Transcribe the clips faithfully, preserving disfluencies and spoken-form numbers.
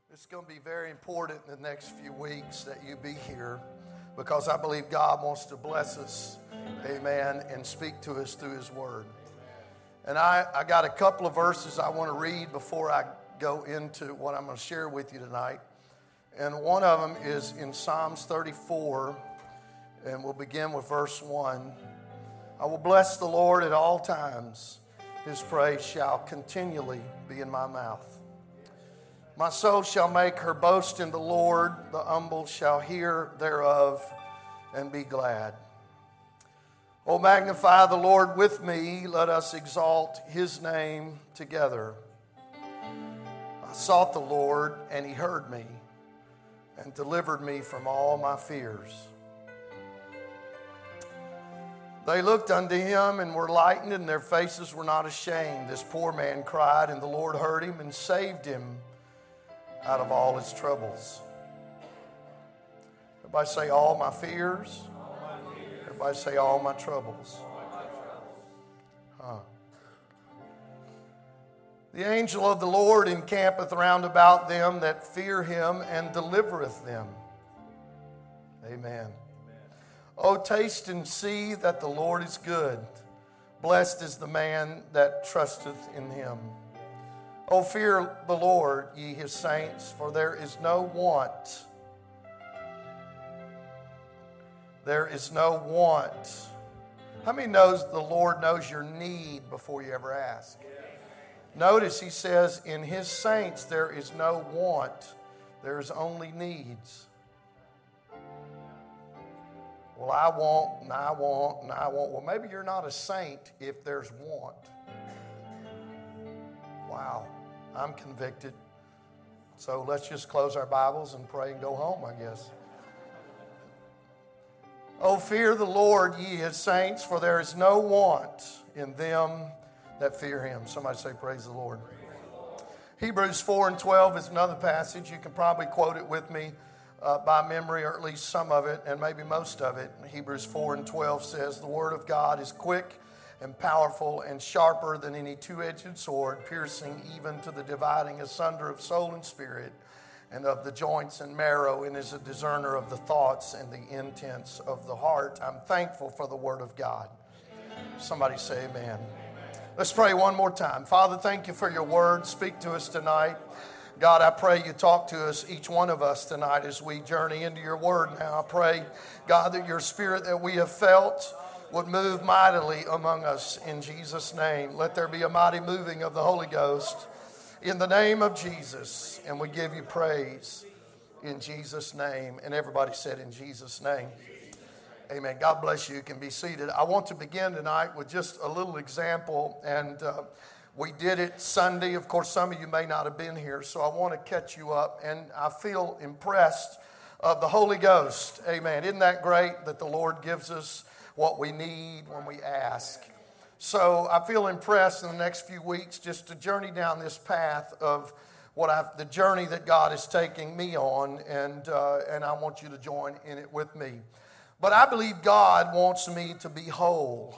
It's going to be very important in the next few weeks that you be here because I believe God wants to bless us, amen, and speak to us through His Word. And I, I got a couple of verses I want to read before I go into what I'm going to share with you tonight. And one of them is in Psalms thirty-four, and we'll begin with verse one. I will bless the Lord at all times. His praise shall continually be in my mouth. My soul shall make her boast in the Lord. The humble shall hear thereof and be glad. O magnify the Lord with me. Let us exalt His name together. I sought the Lord, and He heard me and delivered me from all my fears. They looked unto Him and were lightened, and their faces were not ashamed. This poor man cried, and the Lord heard him and saved him out of all his troubles. Everybody say, all my fears. All my fears. Everybody say, all my troubles. All my troubles. Huh. The angel of the Lord encampeth round about them that fear Him and delivereth them. Amen. Amen. O taste and see that the Lord is good. Blessed is the man that trusteth in Him. O fear the Lord, ye His saints, for there is no want. There is no want. How many knows the Lord knows your need before you ever ask? Notice He says, in His saints there is no want. There is only needs. Well, I want, and I want, and I want. Well, maybe you're not a saint if there's want. Wow. I'm convicted. So let's just close our Bibles and pray and go home, I guess. Oh, fear the Lord, ye His saints, for there is no want in them that fear Him. Somebody say, praise the Lord. Praise the Lord. Hebrews four and twelve is another passage. You can probably quote it with me uh, by memory, or at least some of it, and maybe most of it. Hebrews four and twelve says, the Word of God is quick and powerful and sharper than any two-edged sword, piercing even to the dividing asunder of soul and spirit and of the joints and marrow, and is a discerner of the thoughts and the intents of the heart. I'm thankful for the Word of God. Somebody say amen. Amen. Let's pray one more time. Father, thank you for your Word. Speak to us tonight. God, I pray you talk to us, each one of us tonight as we journey into your Word now. I pray, God, that your Spirit that we have felt would move mightily among us in Jesus' name. Let there be a mighty moving of the Holy Ghost in the name of Jesus. And we give you praise in Jesus' name. And everybody said in Jesus' name. Amen. God bless you. You can be seated. I want to begin tonight with just a little example. And uh, we did it Sunday. Of course, some of you may not have been here. So I want to catch you up. And I feel impressed of the Holy Ghost. Amen. Isn't that great that the Lord gives us what we need when we ask? So I feel impressed in the next few weeks just to journey down this path of what I've, the journey that God is taking me on, and uh, and I want you to join in it with me. But I believe God wants me to be whole.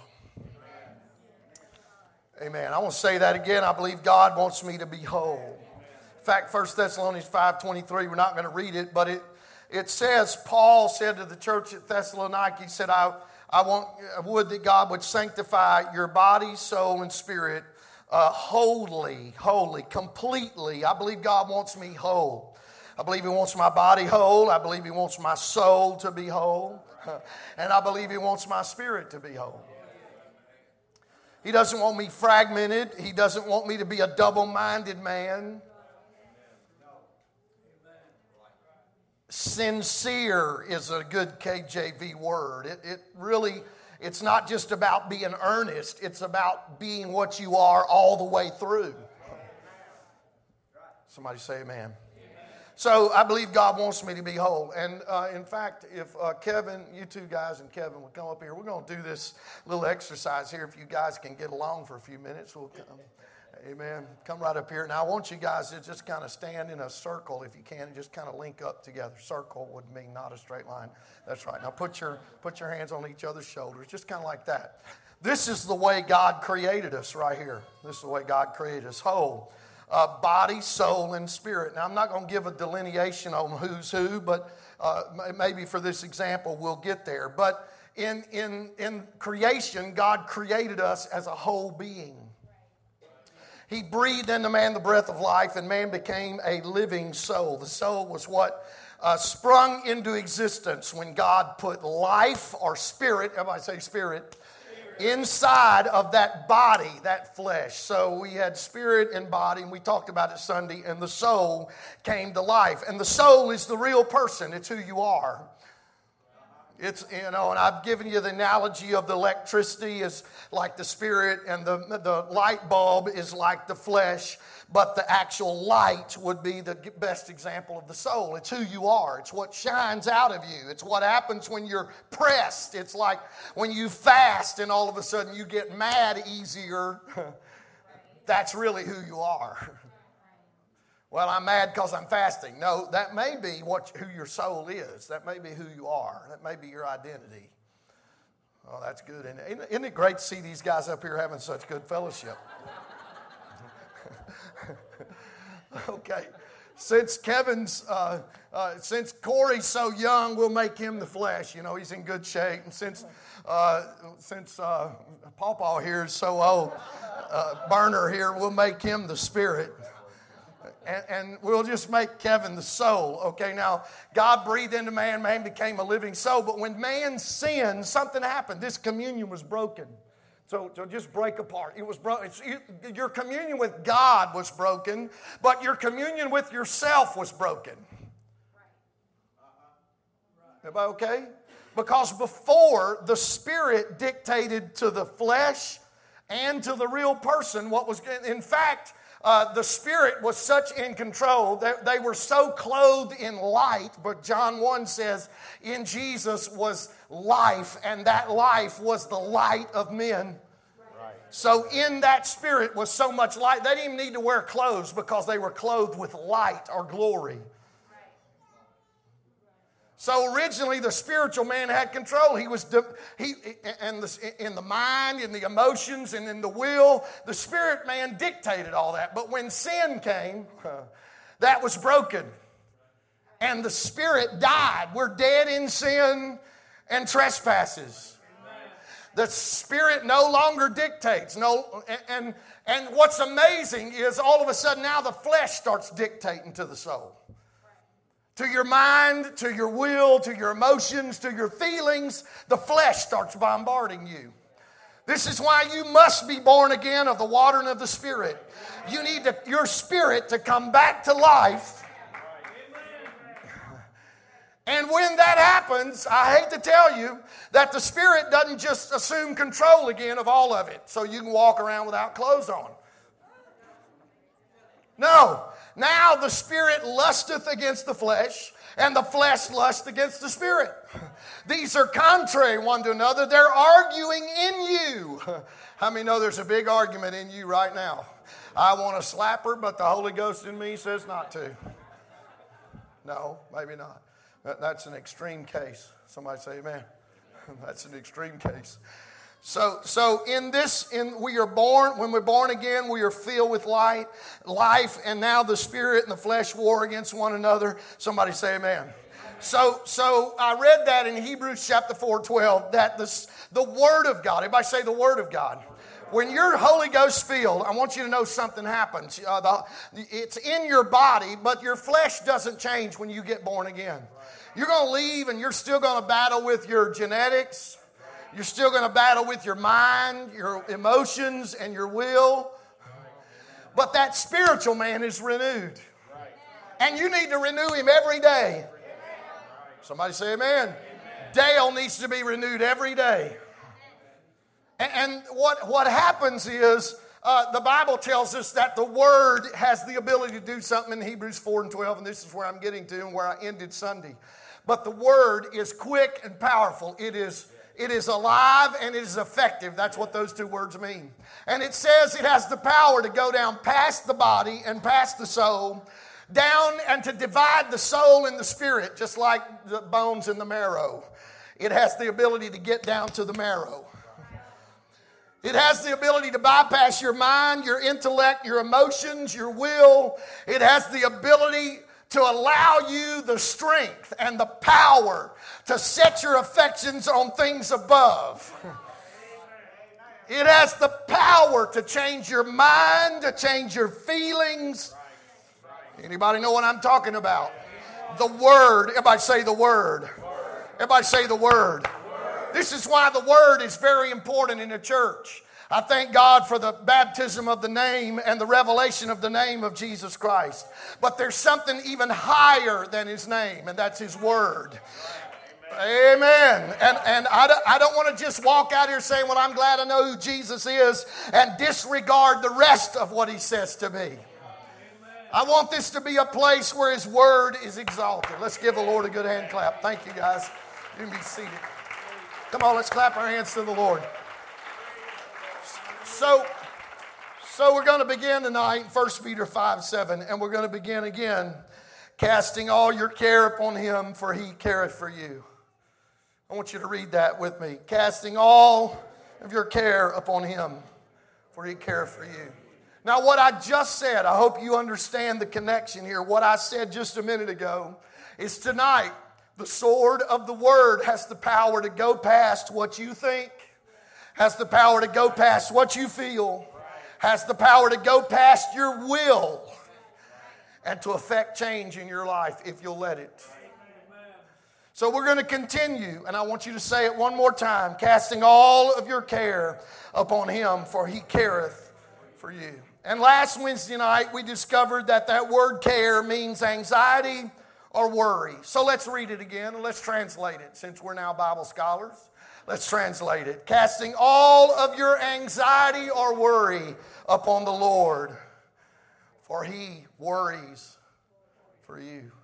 Amen. I want to say that again. I believe God wants me to be whole. In fact, First Thessalonians five twenty-three, we're not going to read it, but it it says, Paul said to the church at Thessalonica, he said, I I want, I would that God would sanctify your body, soul, and spirit uh, wholly, wholly, completely. I believe God wants me whole. I believe He wants my body whole. I believe He wants my soul to be whole. And I believe He wants my spirit to be whole. He doesn't want me fragmented. He doesn't want me to be a double-minded man. Sincere is a good K J V word. It, it really, it's not just about being earnest. It's about being what you are all the way through. Somebody say amen. Amen. So I believe God wants me to be whole. And uh, in fact, if uh, Kevin, you two guys and Kevin would come up here, we're going to do this little exercise here. If you guys can get along for a few minutes, we'll come. Amen. Come right up here. Now, I want you guys to just kind of stand in a circle if you can and just kind of link up together. Circle would mean not a straight line. That's right. Now, put your put your hands on each other's shoulders, just kind of like that. This is the way God created us right here. This is the way God created us whole. uh, body, soul, and spirit. Now, I'm not going to give a delineation on who's who, but uh, maybe for this example, we'll get there. But in, in, in creation, God created us as a whole being. He breathed into man the breath of life, and man became a living soul. The soul was what uh, sprung into existence when God put life or spirit, everybody say spirit, inside of that body, that flesh. So we had spirit and body, and we talked about it Sunday, and the soul came to life. And the soul is the real person. It's who you are. It's, you know, and I've given you the analogy of the electricity is like the spirit, and the, the light bulb is like the flesh, but the actual light would be the best example of the soul. It's who you are. It's what shines out of you. It's what happens when you're pressed. It's like when you fast and all of a sudden you get mad easier. That's really who you are. Well, I'm mad because I'm fasting. No, that may be what who your soul is. That may be who you are. That may be your identity. Oh, that's good. Isn't it, isn't it great to see these guys up here having such good fellowship? Okay. Since Kevin's, uh, uh, since Corey's so young, we'll make him the flesh. You know, he's in good shape. And since uh, since uh, Pawpaw here is so old, uh, Burner here, we'll make him the spirit. And, and we'll just make Kevin the soul. Okay, now, God breathed into man, man became a living soul. But when man sinned, something happened. This communion was broken. So, so just break apart. It was broken. Your communion with God was broken, but your communion with yourself was broken. Everybody okay? Because before, the spirit dictated to the flesh and to the real person what was. In fact, Uh, the Spirit was such in control that they were so clothed in light. But John one says, in Jesus was life, and that life was the light of men. Right. So in that Spirit was so much light. They didn't even need to wear clothes because they were clothed with light or glory. So originally, the spiritual man had control. He was de- he and the, in the mind, in the emotions, and in the will. The spirit man dictated all that. But when sin came, that was broken, and the spirit died. We're dead in sin and trespasses. The spirit no longer dictates. No, and and what's amazing is all of a sudden now the flesh starts dictating to the soul. To your mind, to your will, to your emotions, to your feelings, the flesh starts bombarding you. This is why you must be born again of the water and of the Spirit. You need to, your spirit to come back to life. And when that happens, I hate to tell you that the Spirit doesn't just assume control again of all of it so you can walk around without clothes on. No. Now the spirit lusteth against the flesh, and the flesh lusteth against the spirit. These are contrary one to another. They're arguing in you. How many know there's a big argument in you right now? I want to slap her, but the Holy Ghost in me says not to. No, maybe not. That's an extreme case. Somebody say amen. That's an extreme case. So, so in this, in we are born, when we're born again, we are filled with light, life, and now the spirit and the flesh war against one another. Somebody say amen. So, so I read that in Hebrews chapter four, twelve, that this, the Word of God, everybody say the Word of God. When you're Holy Ghost filled, I want you to know something happens. Uh, the, it's in your body, but your flesh doesn't change when you get born again. You're going to leave and you're still going to battle with your genetics. You're still going to battle with your mind, your emotions, and your will. But that spiritual man is renewed. And you need to renew him every day. Somebody say amen. Dale needs to be renewed every day. And what, what happens is, uh, the Bible tells us that the Word has the ability to do something in Hebrews four and twelve, and this is where I'm getting to and where I ended Sunday. But the Word is quick and powerful. It is It is alive and it is effective. That's what those two words mean. And it says it has the power to go down past the body and past the soul, down and to divide the soul and the spirit, just like the bones and the marrow. It has the ability to get down to the marrow. It has the ability to bypass your mind, your intellect, your emotions, your will. It has the ability to allow you the strength and the power to set your affections on things above. It has the power to change your mind, to change your feelings. Anybody know what I'm talking about? The Word. Everybody say the Word. Everybody say the Word. This is why the Word is very important in the church. I thank God for the baptism of the name and the revelation of the name of Jesus Christ. But there's something even higher than His name, and that's His Word. Amen. And, and I, don't, I don't want to just walk out here saying, well, I'm glad I know who Jesus is, and disregard the rest of what He says to me. I want this to be a place where His Word is exalted. Let's give the Lord a good hand clap. Thank you, guys. You can be seated. Come on, let's clap our hands to the Lord. So, so we're going to begin tonight in First Peter five seven, and we're going to begin again, casting all your care upon Him, for He careth for you. I want you to read that with me. Casting all of your care upon Him, for He careth for you. Now, what I just said, I hope you understand the connection here. What I said just a minute ago is tonight, the sword of the Word has the power to go past what you think, has the power to go past what you feel, has the power to go past your will, and to affect change in your life if you'll let it. So we're going to continue, and I want you to say it one more time, casting all of your care upon Him, for He careth for you. And last Wednesday night, we discovered that that word care means anxiety or worry. So let's read it again and let's translate it since we're now Bible scholars. Let's translate it. Casting all of your anxiety or worry upon the Lord, for He worries for you.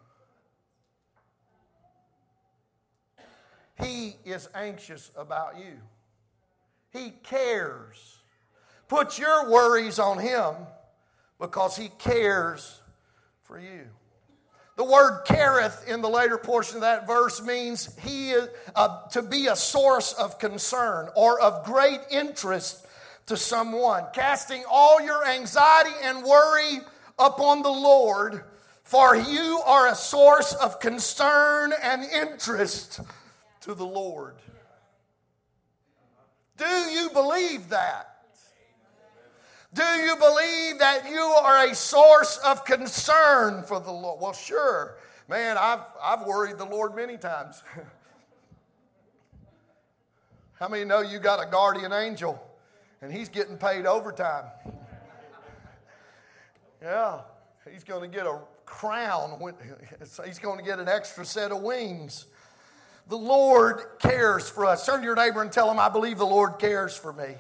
He is anxious about you. He cares. Put your worries on Him because He cares for you. The word careth in the later portion of that verse means he is, uh, to be a source of concern or of great interest to someone. Casting all your anxiety and worry upon the Lord, for you are a source of concern and interest to the Lord. Do you believe that? Do you believe that you are a source of concern for the Lord? Well, sure. Man, I've, I've worried the Lord many times. How many know you got a guardian angel and he's getting paid overtime? Yeah, he's going to get a crown. He's going to get an extra set of wings. The Lord cares for us. Turn to your neighbor and tell him, I believe the Lord cares for me.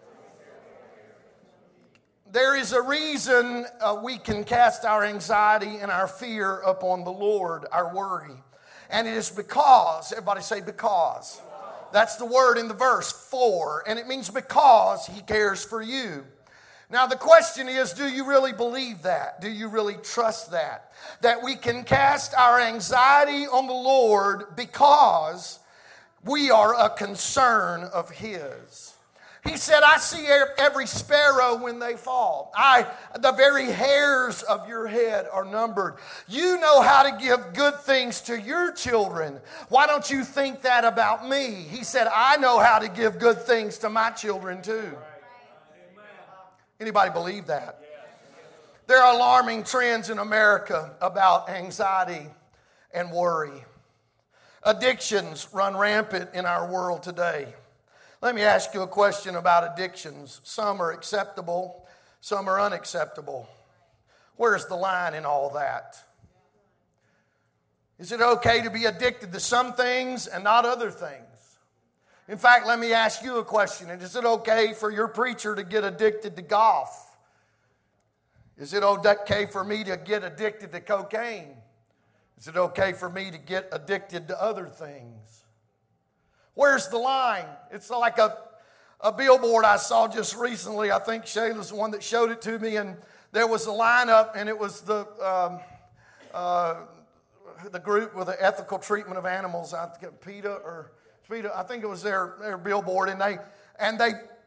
There is a reason uh, we can cast our anxiety and our fear upon the Lord, our worry. And it is because, everybody say because. That's the word in the verse, for. And it means because He cares for you. Now the question is, do you really believe that? Do you really trust that? That we can cast our anxiety on the Lord because we are a concern of His. He said, I see every sparrow when they fall. I, the very hairs of your head are numbered. You know how to give good things to your children. Why don't you think that about me? He said, I know how to give good things to my children too. Anybody believe that? There are alarming trends in America about anxiety and worry. Addictions run rampant in our world today. Let me ask you a question about addictions. Some are acceptable, some are unacceptable. Where's the line in all that? Is it okay to be addicted to some things and not other things? In fact, let me ask you a question. Is it okay for your preacher to get addicted to golf? Is it okay for me to get addicted to cocaine? Is it okay for me to get addicted to other things? Where's the line? It's like a, a billboard I saw just recently. I think Shayla's the one that showed it to me. And there was a lineup, and it was the um, uh, the group with the ethical treatment of animals. I think PETA or PETA. I think it was their their billboard, and they and they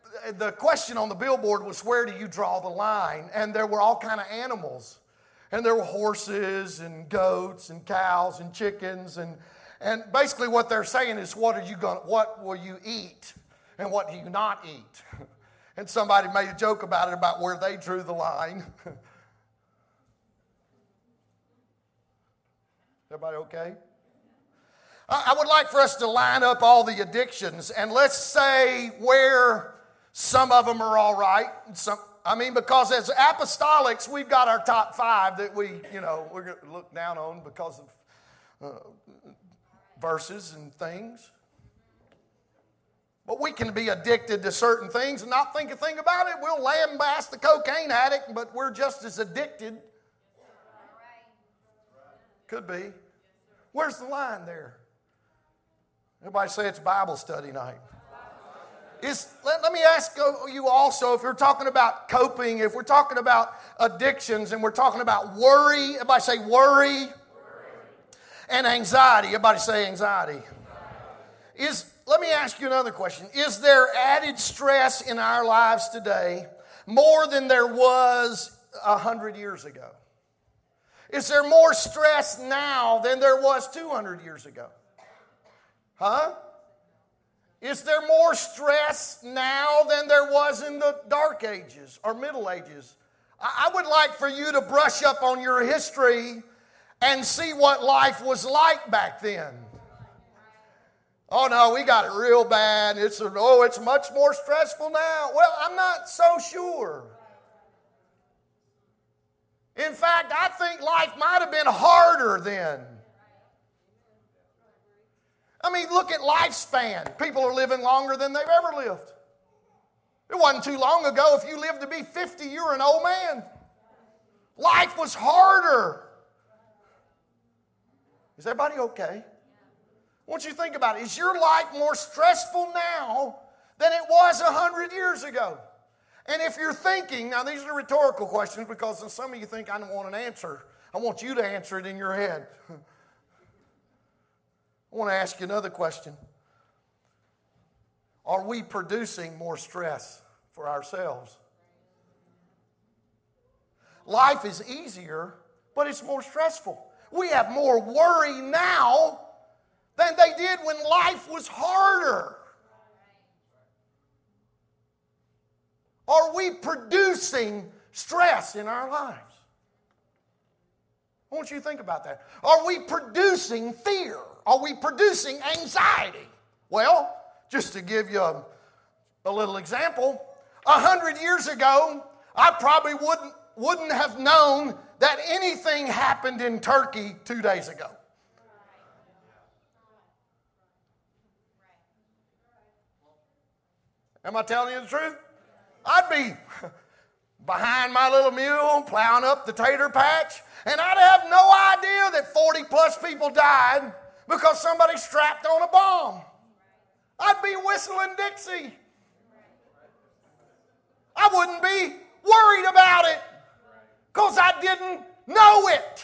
the question on the billboard was, where do you draw the line? And there were all kind of animals. And there were horses and goats and cows and chickens. And, and basically what they're saying is, what are you going? What will you eat? And what do you not eat? And somebody made a joke about it, about where they drew the line. Everybody okay? I would like for us to line up all the addictions, and let's say where some of them are all right. Some, I mean, because as apostolics, we've got our top five that we, you know, we're going to look down on because of uh, verses and things. But we can be addicted to certain things and not think a thing about it. We'll lambaste the cocaine addict, but we're just as addicted. Could be. Where's the line there? Everybody say it's Bible study night. Is, let, let me ask you also, if we're talking about coping, if we're talking about addictions and we're talking about worry, everybody say worry, worry. And anxiety. Everybody say anxiety. Is, let me ask you another question. Is there added stress in our lives today more than there was a hundred years ago? Is there more stress now than there was two hundred years ago? Huh? Is there more stress now than there was in the dark ages or middle ages? I would like for you to brush up on your history and see what life was like back then. Oh no, we got it real bad. It's a, oh, it's much more stressful now. Well, I'm not so sure. In fact, I think life might have been harder then. I mean, look at lifespan. People are living longer than they've ever lived. It wasn't too long ago, if you lived to be fifty, you were an old man. Life was harder. Is everybody okay? I want you to think about it. Is your life more stressful now than it was a hundred years ago? And if you're thinking, now these are rhetorical questions because some of you think I don't want an answer. I want you to answer it in your head. I want to ask you another question. Are we producing more stress for ourselves? Life is easier, but it's more stressful. We have more worry now than they did when life was harder. Are we producing stress in our lives? I want you to think about that. Are we producing fear? Are we producing anxiety? Well, just to give you a, a little example, a hundred years ago, I probably wouldn't, wouldn't have known that anything happened in Turkey two days ago. Am I telling you the truth? I'd be behind my little mule, plowing up the tater patch, and I'd have no idea that forty plus people died because somebody strapped on a bomb. I'd be whistling Dixie. I wouldn't be worried about it because I didn't know it.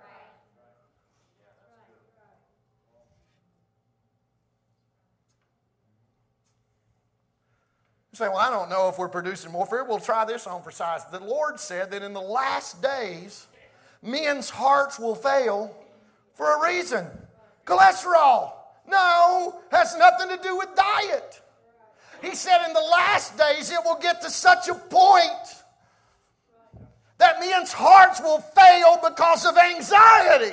You say, well, I don't know if we're producing more fear. We'll try this on for size. The Lord said that in the last days, men's hearts will fail for a reason. Cholesterol. No, has nothing to do with diet. He said in the last days it will get to such a point that men's hearts will fail because of anxiety.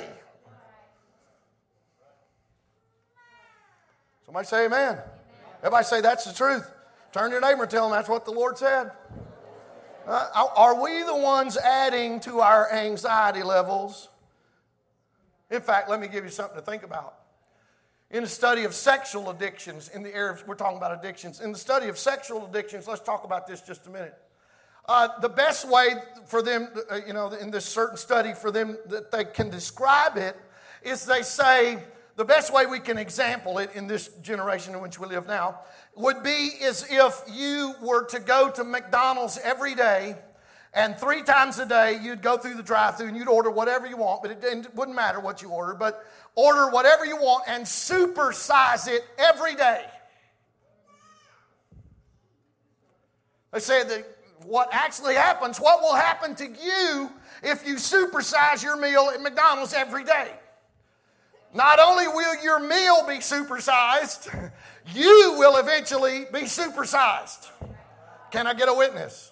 Somebody say amen. Everybody say that's the truth. Turn to your neighbor and tell them that's what the Lord said. Uh, are we the ones adding to our anxiety levels? In fact, let me give you something to think about. In the study of sexual addictions, in the area of, we're talking about addictions. In the study of sexual addictions, let's talk about this just a minute. Uh, the best way for them, uh, you know, in this certain study, for them that they can describe it, is they say the best way we can example it in this generation in which we live now would be as if you were to go to McDonald's every day, and three times a day you'd go through the drive-thru and you'd order whatever you want, but it, it wouldn't matter what you ordered, but order whatever you want and supersize it every day. They said that what actually happens, what will happen to you if you supersize your meal at McDonald's every day? Not only will your meal be supersized, you will eventually be supersized. Can I get a witness?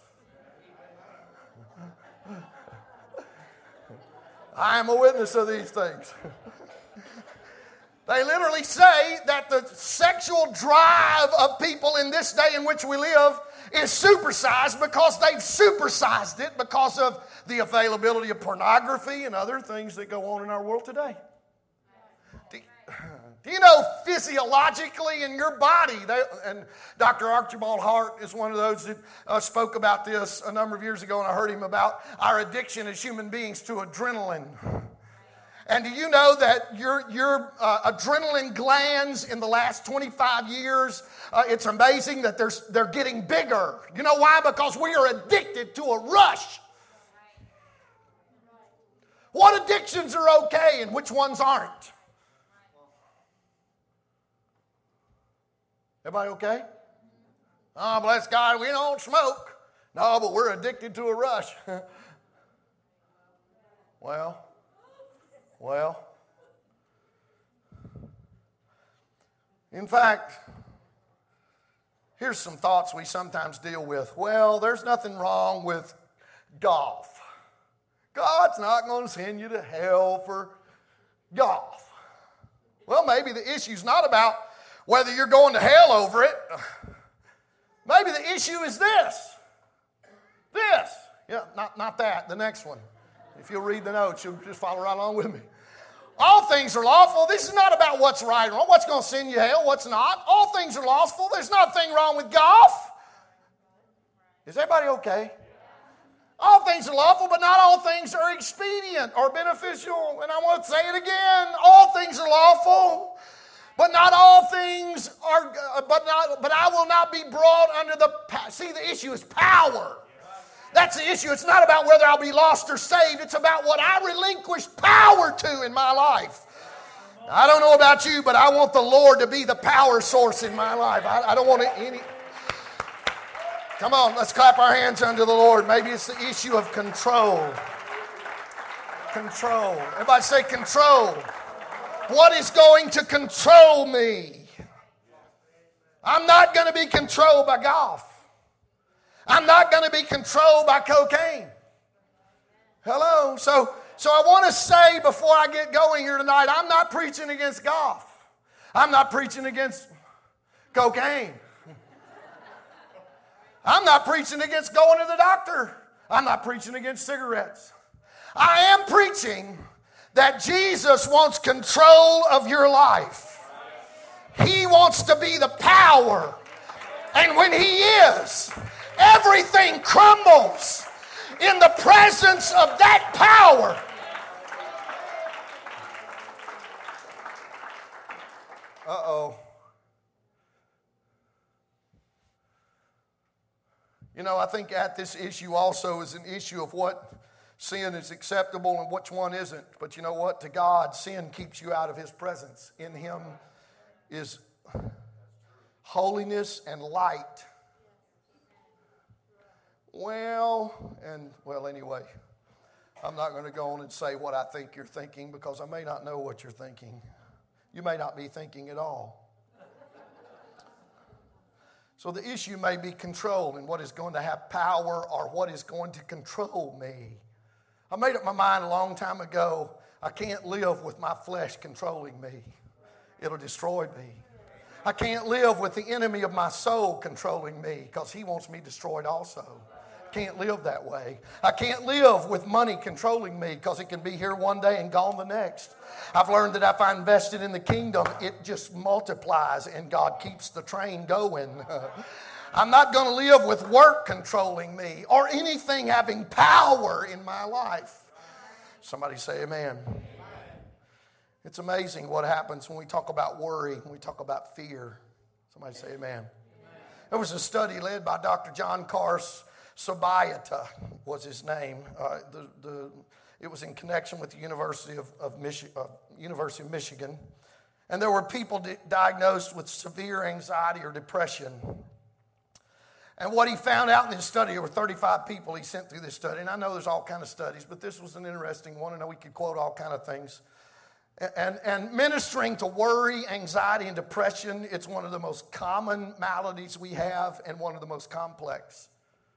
I am a witness of these things. They literally say that the sexual drive of people in this day in which we live is supersized because they've supersized it because of the availability of pornography and other things that go on in our world today. Do, do you know physiologically in your body, they, and Doctor Archibald Hart is one of those that uh, spoke about this a number of years ago, and I heard him about our addiction as human beings to adrenaline. And do you know that your, your uh, adrenaline glands in the last twenty-five years, uh, it's amazing that they're, they're getting bigger. You know why? Because we are addicted to a rush. What addictions are okay and which ones aren't? Everybody okay? Oh, bless God, we don't smoke. No, but we're addicted to a rush. Well... Well, in fact, here's some thoughts we sometimes deal with. Well, there's nothing wrong with golf. God's not going to send you to hell for golf. Well, maybe the issue's not about whether you're going to hell over it. Maybe the issue is this. This. Yeah, not, not that. The next one. If you'll read the notes, you'll just follow right along with me. All things are lawful. This is not about what's right or wrong, what's going to send you hell, what's not. All things are lawful. There's nothing wrong with golf. Is everybody okay? All things are lawful, but not all things are expedient or beneficial. And I want to say it again. All things are lawful, but not all things are, but not, but I will not be brought under the, see, the issue is power. That's the issue. It's not about whether I'll be lost or saved. It's about what I relinquish power to in my life. I don't know about you, but I want the Lord to be the power source in my life. I, I don't want any... Come on, let's clap our hands unto the Lord. Maybe it's the issue of control. Control. Everybody say control. What is going to control me? I'm not going to be controlled by golf. I'm not going to be controlled by cocaine. Hello? So, so I want to say before I get going here tonight, I'm not preaching against golf. I'm not preaching against cocaine. I'm not preaching against going to the doctor. I'm not preaching against cigarettes. I am preaching that Jesus wants control of your life. He wants to be the power. And when He is, everything crumbles in the presence of that power. Uh-oh. You know, I think at this issue also is an issue of what sin is acceptable and which one isn't. But you know what? To God, sin keeps you out of His presence. In Him is holiness and light. Well, and well, anyway, I'm not going to go on and say what I think you're thinking because I may not know what you're thinking. You may not be thinking at all. So the issue may be control and what is going to have power or what is going to control me. I made up my mind a long time ago, I can't live with my flesh controlling me. It'll destroy me. I can't live with the enemy of my soul controlling me because he wants me destroyed also. Can't live that way. I can't live with money controlling me because it can be here one day and gone the next. I've learned that if I invested in the kingdom, it just multiplies and God keeps the train going. I'm not going to live with work controlling me or anything having power in my life. Somebody say amen. It's amazing what happens when we talk about worry, when we talk about fear. Somebody say amen. There was a study led by Doctor John Kars Sabayata was his name. Uh, the, the, it was in connection with the University of, of, Michi- uh, University of Michigan. And there were people di- diagnosed with severe anxiety or depression. And what he found out in his study, there were thirty-five people he sent through this study. And I know there's all kind of studies, but this was an interesting one. I know we could quote all kind of things. And, and ministering to worry, anxiety, and depression, it's one of the most common maladies we have and one of the most complex.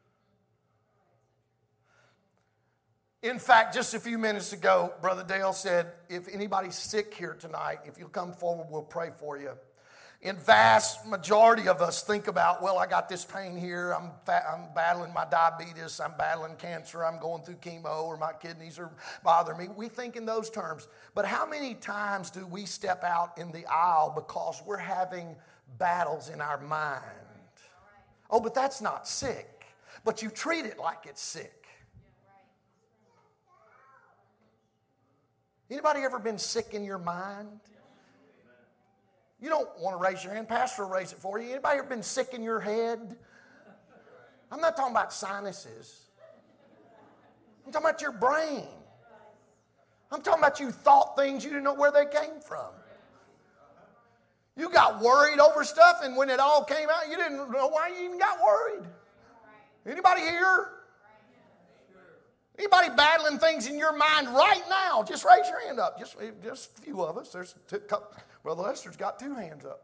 In fact, just a few minutes ago, Brother Dale said, if anybody's sick here tonight, if you'll come forward, we'll pray for you. In vast majority of us think about, well, I got this pain here, I'm fat, I'm battling my diabetes, I'm battling cancer, I'm going through chemo, or my kidneys are bothering me. We think in those terms. But how many times do we step out in the aisle because we're having battles in our mind? Oh, but that's not sick. But you treat it like it's sick. Anybody ever been sick in your mind? You don't want to raise your hand. Pastor will raise it for you. Anybody ever been sick in your head? I'm not talking about sinuses. I'm talking about your brain. I'm talking about you thought things you didn't know where they came from. You got worried over stuff, and when it all came out, you didn't know why you even got worried. Anybody here? Anybody battling things in your mind right now? Just raise your hand up. Just, just a few of us. There's a couple. Brother Lester's got two hands up.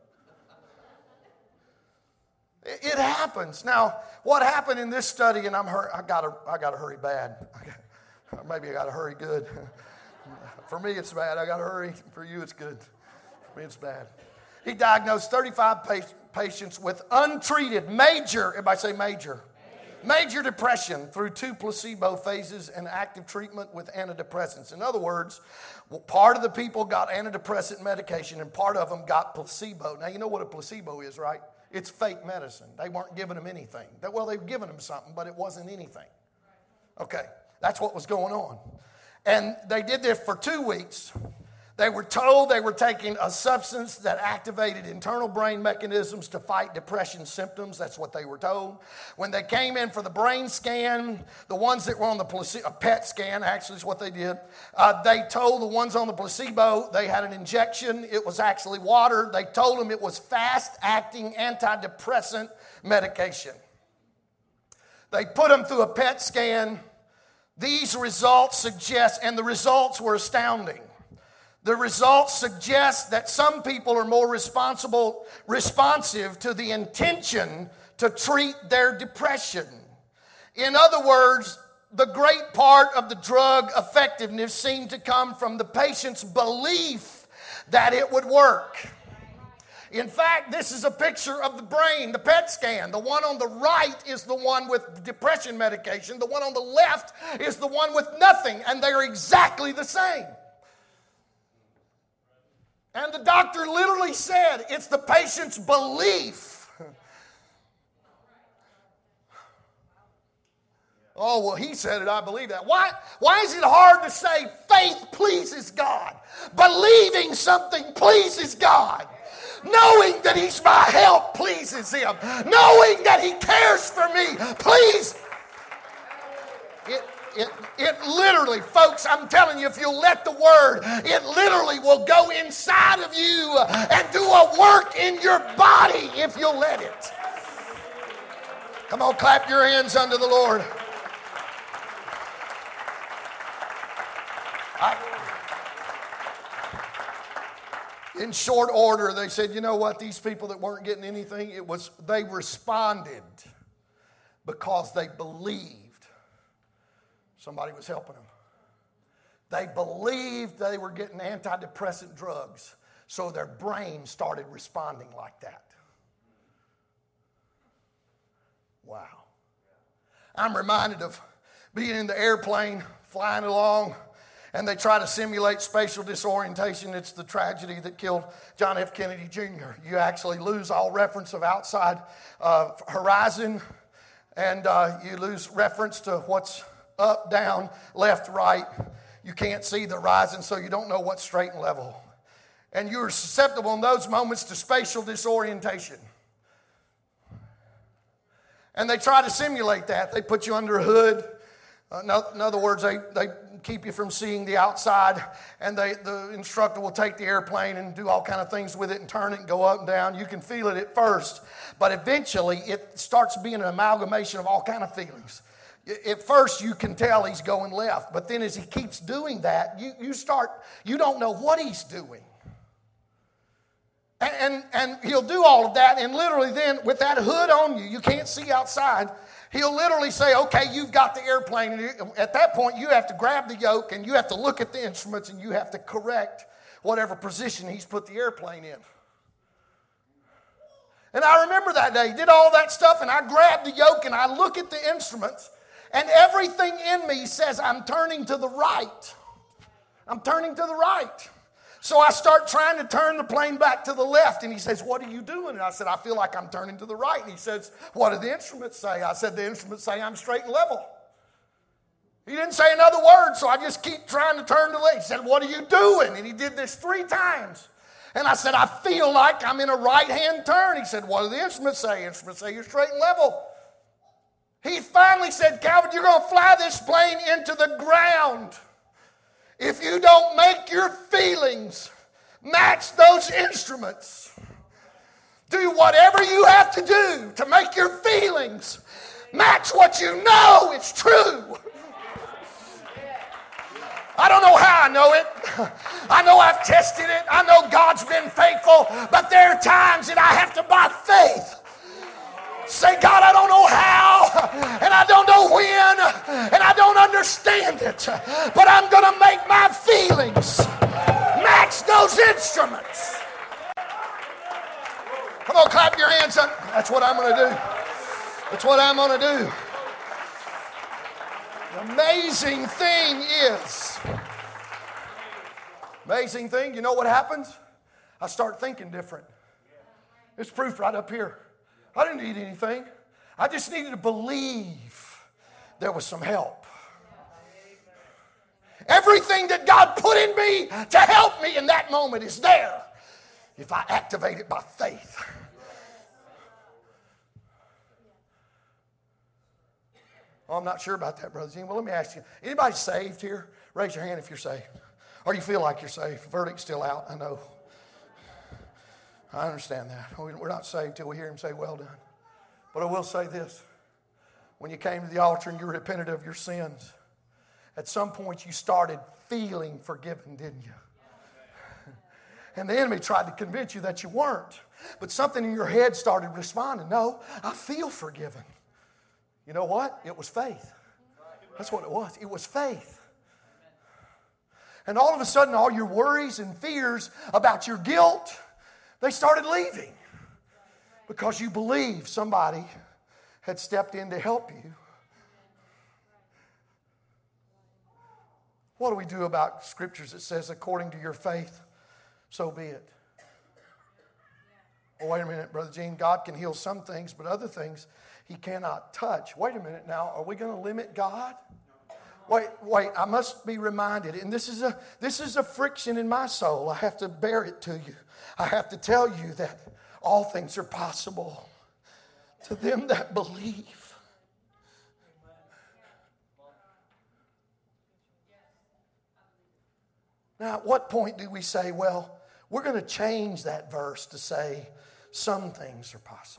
It, it happens. Now, what happened in this study, and I'm hur- I gotta, I gotta hurry bad. I got, maybe I gotta hurry good. For me, it's bad. I gotta hurry. For you, it's good. For me, it's bad. He diagnosed thirty-five pa- patients with untreated major. Everybody say major. Major depression through two placebo phases and active treatment with antidepressants. In other words, well, part of the people got antidepressant medication and part of them got placebo. Now, you know what a placebo is, right? It's fake medicine. They weren't giving them anything. Well, they were giving them something, but it wasn't anything. Okay, that's what was going on. And they did this for two weeks. They were told they were taking a substance that activated internal brain mechanisms to fight depression symptoms. That's what they were told. When they came in for the brain scan, the ones that were on the placebo, a P E T scan actually is what they did, uh, they told the ones on the placebo they had an injection. It was actually water. They told them it was fast-acting antidepressant medication. They put them through a P E T scan. These results suggest, and the results were astounding. The results suggest that some people are more responsible, responsive to the intention to treat their depression. In other words, the great part of the drug effectiveness seemed to come from the patient's belief that it would work. In fact, this is a picture of the brain, the P E T scan. The one on the right is the one with depression medication. The one on the left is the one with nothing, and they are exactly the same. And the doctor literally said, it's the patient's belief. Oh, well, he said it, I believe that. Why, why is it hard to say faith pleases God? Believing something pleases God. Knowing that he's my help pleases him. Knowing that he cares for me, please. It, It, it literally, folks, I'm telling you, if you'll let the word, it literally will go inside of you and do a work in your body if you'll let it. Come on, clap your hands unto the Lord. I, in short order, they said, you know what, these people that weren't getting anything, it was they responded because they believed somebody was helping them. They believed they were getting antidepressant drugs, so their brain started responding like that. Wow. I'm reminded of being in the airplane, flying along, and they try to simulate spatial disorientation. It's the tragedy that killed John F. Kennedy Junior You actually lose all reference of outside uh, horizon, and uh, you lose reference to what's up, down, left, right. You can't see the horizon, so you don't know what's straight and level. And you're susceptible in those moments to spatial disorientation. And they try to simulate that. They put you under a hood. In other words, they, they keep you from seeing the outside, and they, the instructor will take the airplane and do all kind of things with it and turn it and go up and down. You can feel it at first, but eventually it starts being an amalgamation of all kind of feelings. At first you can tell he's going left, but then as he keeps doing that, you, you start, you don't know what he's doing. And, and, and he'll do all of that, and literally then with that hood on you, you can't see outside. He'll literally say, okay, you've got the airplane. And at that point, you have to grab the yoke and you have to look at the instruments and you have to correct whatever position he's put the airplane in. And I remember that day. He did all that stuff, and I grabbed the yoke and I look at the instruments, and everything in me says I'm turning to the right. I'm turning to the right. So I start trying to turn the plane back to the left, and he says, what are you doing? And I said, I feel like I'm turning to the right. And he says, what do the instruments say? I said, the instruments say I'm straight and level. He didn't say another word, so I just keep trying to turn to the left. He said, what are you doing? And he did this three times. And I said, I feel like I'm in a right-hand turn. He said, what do the instruments say? Instruments say you're straight and level. He finally said, Calvin, you're going to fly this plane into the ground. If you don't make your feelings match those instruments, do whatever you have to do to make your feelings match what you know is true. I don't know how I know it. I know I've tested it. I know God's been faithful, but there are times that I have to, by faith, say, God, I don't know how, and I don't know when, and I don't understand it, but I'm going to make my feelings match those instruments. Come on, clap your hands up. That's what I'm going to do. That's what I'm going to do. The amazing thing is, amazing thing, you know what happens? I start thinking different. There's proof right up here. I didn't need anything. I just needed to believe there was some help. Everything that God put in me to help me in that moment is there if I activate it by faith. Oh, I'm not sure about that, Brother Gene. Well, let me ask you. Anybody saved here? Raise your hand if you're saved. Or you feel like you're saved. Verdict's still out, I know. I understand that. We're not saved till we hear him say, well done. But I will say this. When you came to the altar and you repented of your sins, at some point you started feeling forgiven, didn't you? And the enemy tried to convince you that you weren't. But something in your head started responding, no, I feel forgiven. You know what? It was faith. That's what it was. It was faith. And all of a sudden, all your worries and fears about your guilt, they started leaving because you believed somebody had stepped in to help you. What do we do about scriptures that says, according to your faith, so be it? Oh, wait a minute, Brother Gene. God can heal some things, but other things he cannot touch. Wait a minute now. Are we going to limit God? Wait, wait, I must be reminded, and this is a this is a friction in my soul. I have to bear it to you. I have to tell you that all things are possible to them that believe. Now, at what point do we say, well, we're going to change that verse to say some things are possible?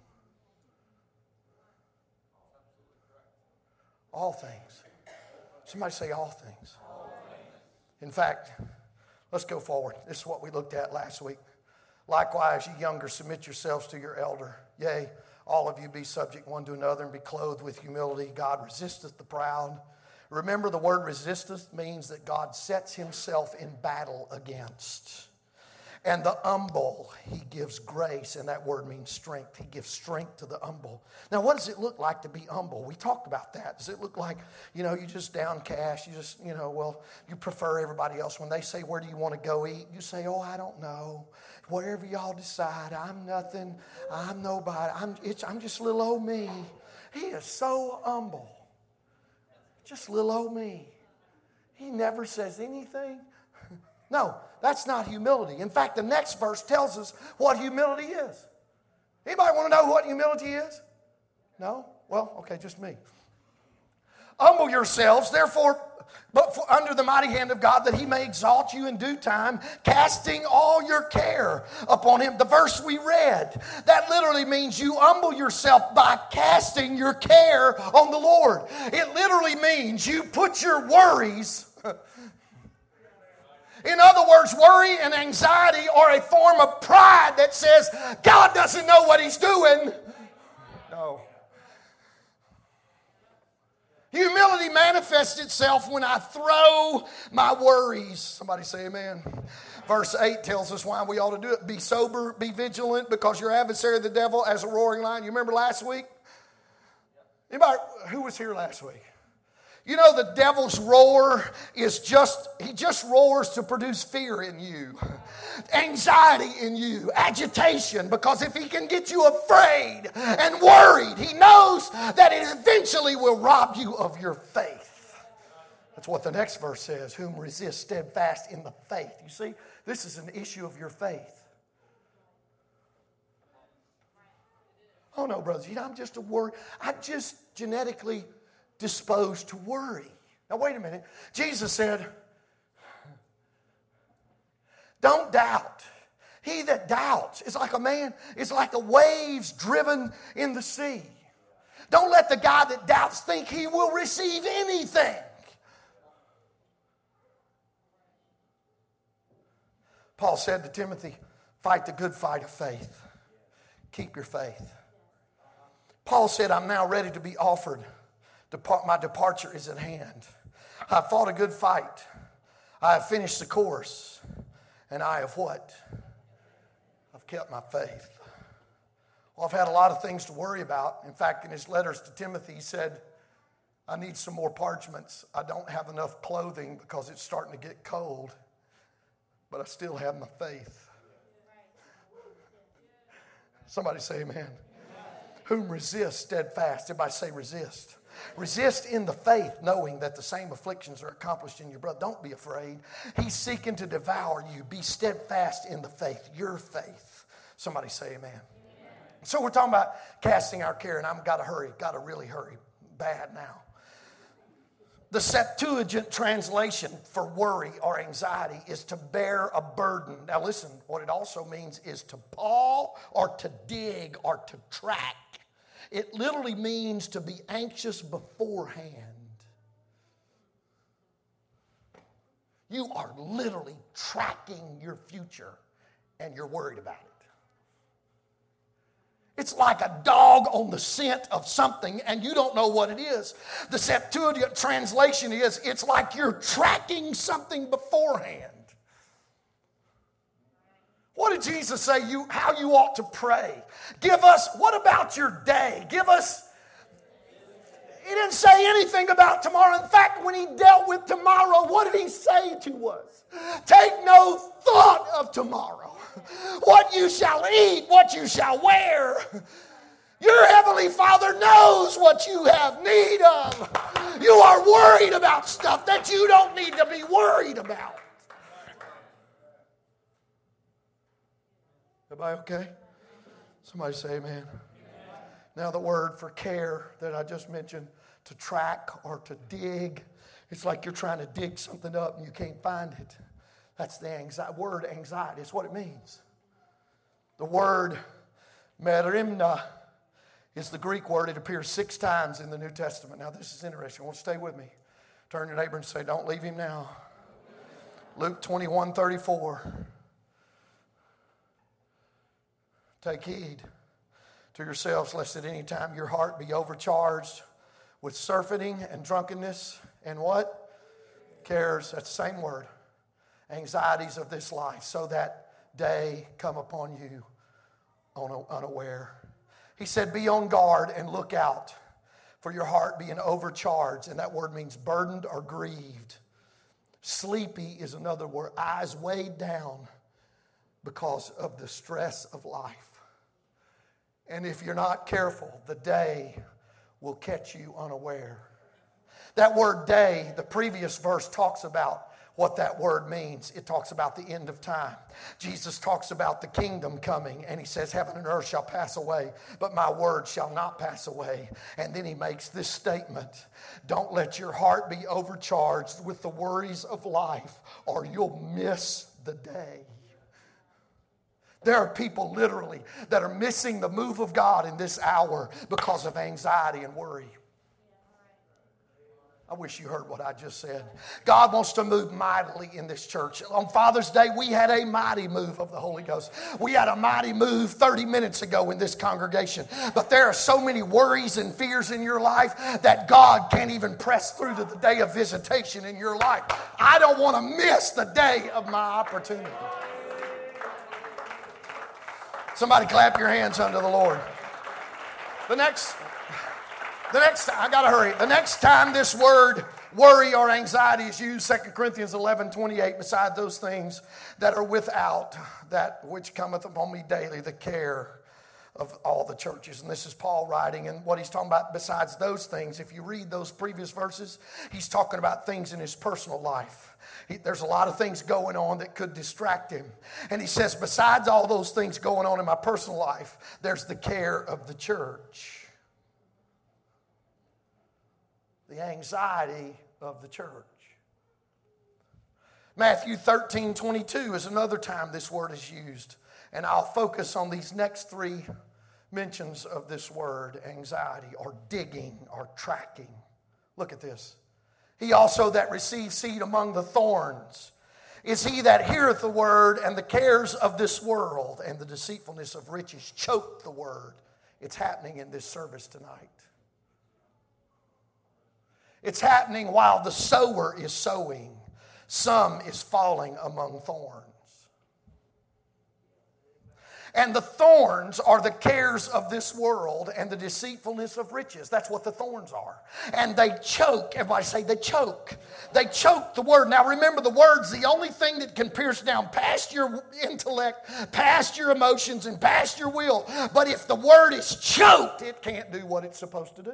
All things. Somebody say all things. In fact, let's go forward. This is what we looked at last week. Likewise, ye younger, submit yourselves to your elder. Yea, all of you be subject one to another and be clothed with humility. God resisteth the proud. Remember, the word resisteth means that God sets himself in battle against. And the humble, he gives grace, and that word means strength. He gives strength to the humble. Now, what does it look like to be humble? We talked about that. Does it look like, you know, you just downcast, you just, you know, well, you prefer everybody else. When they say, where do you want to go eat? You say, oh, I don't know. Wherever y'all decide, I'm nothing, I'm nobody. I'm, it's, I'm just little old me. He is so humble. Just little old me. He never says anything. No, that's not humility. In fact, the next verse tells us what humility is. Anybody want to know what humility is? No? Well, okay, just me. Humble yourselves, therefore, but for, under the mighty hand of God, that he may exalt you in due time, casting all your care upon him. The verse we read, that literally means you humble yourself by casting your care on the Lord. It literally means you put your worries. In other words, worry and anxiety are a form of pride that says, God doesn't know what he's doing. No. Humility manifests itself when I throw my worries. Somebody say amen. Verse eight tells us why we ought to do it. Be sober, be vigilant, because your adversary, the devil, as a roaring lion. You remember last week? Anybody, who was here last week? You know the devil's roar is just, he just roars to produce fear in you, anxiety in you, agitation, because if he can get you afraid and worried, he knows that it eventually will rob you of your faith. That's what the next verse says, whom resist steadfast in the faith. You see, this is an issue of your faith. Oh no, brothers, you know, I'm just a worry. I'm just genetically disposed to worry. Now wait a minute. Jesus said, don't doubt. He that doubts is like a man, is like the waves driven in the sea. Don't let the guy that doubts think he will receive anything. Paul said to Timothy, fight the good fight of faith. Keep your faith. Paul said, I'm now ready to be offered. Depart, my departure is at hand. I have fought a good fight. I have finished the course. And I have what? I've kept my faith. Well, I've had a lot of things to worry about. In fact, in his letters to Timothy, he said, I need some more parchments. I don't have enough clothing because it's starting to get cold. But I still have my faith. Somebody say amen. Amen. Whom resist steadfast. Everybody say resist. Resist in the faith, knowing that the same afflictions are accomplished in your brother. Don't be afraid. He's seeking to devour you. Be steadfast in the faith, your faith. Somebody say amen. Amen. So we're talking about casting our care, and I've got to hurry, got to really hurry bad now. The Septuagint translation for worry or anxiety is to bear a burden. Now listen, what it also means is to paw or to dig or to track. It literally means to be anxious beforehand. You are literally tracking your future and you're worried about it. It's like a dog on the scent of something and you don't know what it is. The Septuagint translation is, it's like you're tracking something beforehand. What did Jesus say you, how you ought to pray? Give us, what about your day? Give us, he didn't say anything about tomorrow. In fact, when he dealt with tomorrow, what did he say to us? Take no thought of tomorrow. What you shall eat, what you shall wear. Your heavenly Father knows what you have need of. You are worried about stuff that you don't need to be worried about. Everybody okay? Somebody say amen. Amen. Now the word for care that I just mentioned, to track or to dig, it's like you're trying to dig something up and you can't find it. That's the anxiety, word anxiety. It's what it means. The word merimna is the Greek word. It appears six times in the New Testament. Now this is interesting. I want you to stay with me. Turn to your neighbor and say, don't leave him now. Luke twenty-one thirty-four. Take heed to yourselves, lest at any time your heart be overcharged with surfeiting and drunkenness and what? Cares. That's the same word. Anxieties of this life, so that day come upon you unaware. He said, be on guard and look out for your heart being overcharged. And that word means burdened or grieved. Sleepy is another word. Eyes weighed down because of the stress of life. And if you're not careful, the day will catch you unaware. That word day, the previous verse talks about what that word means. It talks about the end of time. Jesus talks about the kingdom coming, and he says, heaven and earth shall pass away, but my word shall not pass away. And then he makes this statement: don't let your heart be overcharged with the worries of life, or you'll miss the day. There are people literally that are missing the move of God in this hour because of anxiety and worry. I wish you heard what I just said. God wants to move mightily in this church. On Father's Day, we had a mighty move of the Holy Ghost. We had a mighty move thirty minutes ago in this congregation. But there are so many worries and fears in your life that God can't even press through to the day of visitation in your life. I don't want to miss the day of my opportunity. Somebody clap your hands unto the Lord. The next... The next, I got to hurry. The next time this word worry or anxiety is used, Second Corinthians eleven twenty-eight, beside those things that are without, that which cometh upon me daily, the care of all the churches. And this is Paul writing, and what he's talking about besides those things, if you read those previous verses, he's talking about things in his personal life. He, there's a lot of things going on that could distract him. And he says, besides all those things going on in my personal life, there's the care of the church. The anxiety of the church. Matthew thirteen twenty-two is another time this word is used. And I'll focus on these next three mentions of this word, anxiety, or digging, or tracking. Look at this. He also that receives seed among the thorns is he that heareth the word, and the cares of this world and the deceitfulness of riches choke the word. It's happening in this service tonight. It's happening while the sower is sowing. Some is falling among thorns. And the thorns are the cares of this world and the deceitfulness of riches. That's what the thorns are. And they choke. Everybody say they choke. They choke the word. Now remember, the word's the only thing that can pierce down past your intellect, past your emotions, and past your will. But if the word is choked, it can't do what it's supposed to do.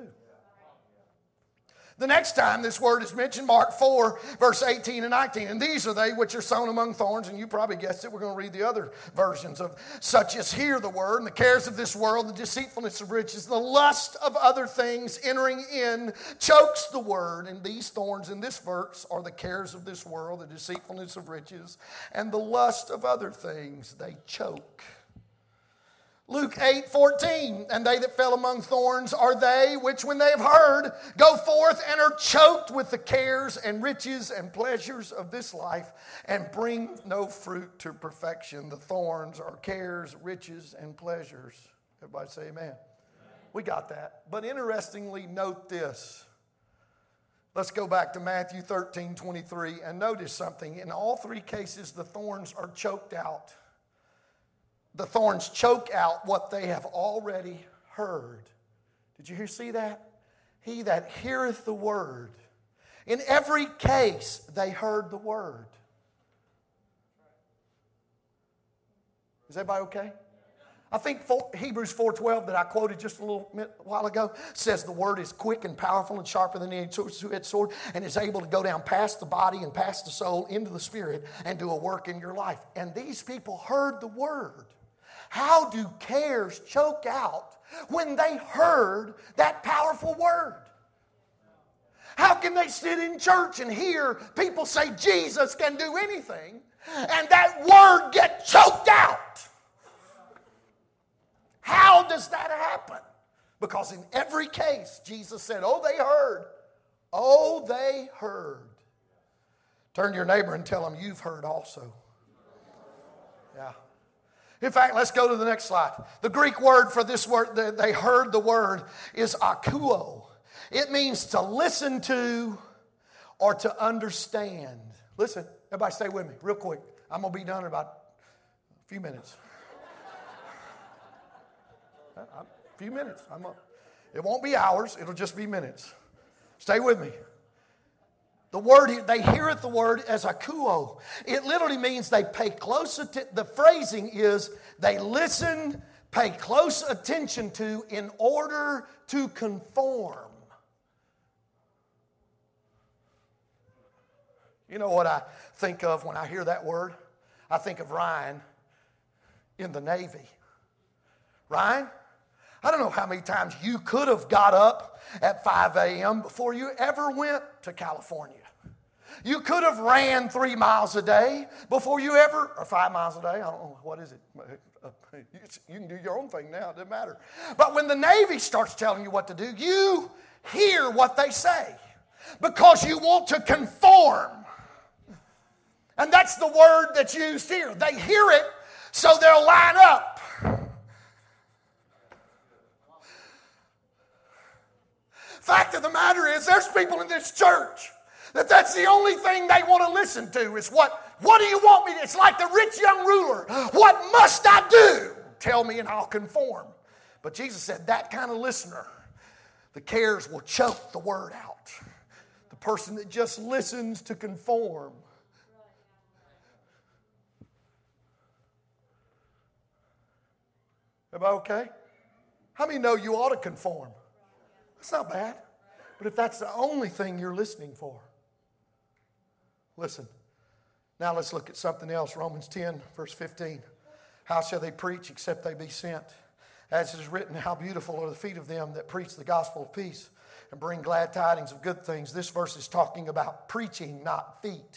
The next time this word is mentioned, Mark four, verse eighteen and nineteen. And these are they which are sown among thorns. And you probably guessed it. We're going to read the other versions of such as hear the word, and the cares of this world, the deceitfulness of riches, the lust of other things entering in chokes the word. And these thorns in this verse are the cares of this world, the deceitfulness of riches, and the lust of other things. They choke. Luke eight fourteen, and they that fell among thorns are they which when they have heard go forth and are choked with the cares and riches and pleasures of this life and bring no fruit to perfection. The thorns are cares, riches, and pleasures. Everybody say amen. Amen. We got that. But interestingly, note this. Let's go back to Matthew thirteen twenty-three and notice something. In all three cases, the thorns are choked out. The thorns choke out what they have already heard. Did you hear, see that? He that heareth the word. In every case, they heard the word. Is everybody okay? I think Hebrews four twelve that I quoted just a little while ago says the word is quick and powerful and sharper than any two-edged sword and is able to go down past the body and past the soul into the spirit and do a work in your life. And these people heard the word. How do cares choke out when they heard that powerful word? How can they sit in church and hear people say Jesus can do anything and that word get choked out? How does that happen? Because in every case, Jesus said, oh, they heard. Oh, they heard. Turn to your neighbor and tell them you've heard also. Yeah. In fact, let's go to the next slide. The Greek word for this word, they heard the word, is akuo. It means to listen to or to understand. Listen, everybody stay with me real quick. I'm going to be done in about a few minutes. A few minutes. I'm up. It won't be hours. It'll just be minutes. Stay with me. The word, they heareth the word as akuo. It literally means they pay close attention. The phrasing is they listen, pay close attention to in order to conform. You know what I think of when I hear that word? I think of Ryan in the Navy. Ryan, I don't know how many times you could have got up at five a.m. before you ever went to California. You could have ran three miles a day before you ever, or five miles a day, I don't know, what is it? You can do your own thing now, it doesn't matter. But when the Navy starts telling you what to do, you hear what they say because you want to conform. And that's the word that's used here. They hear it, so they'll line up. Fact of the matter is, there's people in this church that that's the only thing they want to listen to is what, what do you want me to, it's like the rich young ruler. What must I do? Tell me and I'll conform. But Jesus said that kind of listener, the cares will choke the word out. The person that just listens to conform. Am I okay? How many know you ought to conform? That's not bad. But if that's the only thing you're listening for, listen. Now let's look at something else. Romans ten, verse fifteen. How shall they preach except they be sent? As it is written, how beautiful are the feet of them that preach the gospel of peace and bring glad tidings of good things. This verse is talking about preaching, not feet.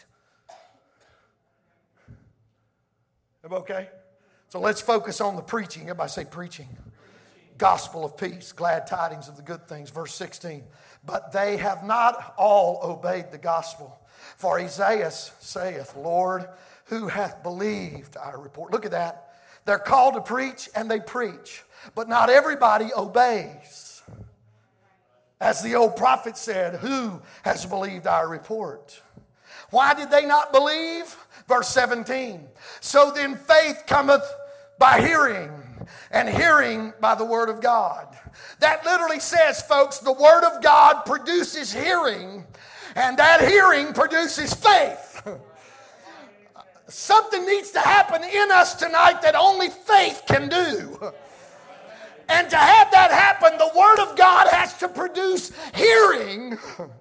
Am I okay? So let's focus on the preaching. Everybody say preaching. Gospel of peace, glad tidings of the good things. Verse sixteen. But they have not all obeyed the gospel. For Isaiah saith, Lord, who hath believed our report? Look at that. They're called to preach and they preach. But not everybody obeys. As the old prophet said, who has believed our report? Why did they not believe? Verse seventeen. So then faith cometh by hearing, and hearing by the word of God. That literally says, folks, the word of God produces hearing, and that hearing produces faith. Something needs to happen in us tonight that only faith can do. And to have that happen, the word of God has to produce hearing.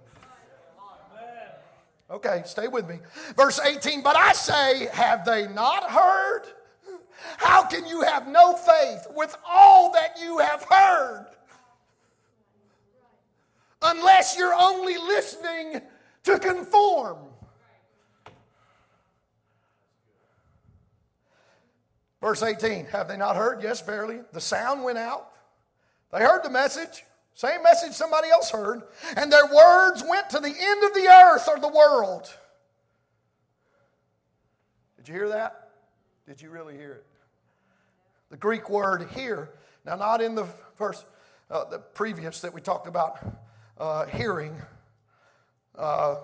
Okay, stay with me. Verse eighteen, but I say, have they not heard? How can you have no faith with all that you have heard? Unless you're only listening to conform. Verse eighteen, have they not heard? Yes, verily. The sound went out. They heard the message. Same message somebody else heard. And their words went to the end of the earth or the world. Did you hear that? Did you really hear it? The Greek word here, now not in the first, uh, the previous that we talked about uh, hearing. Uh,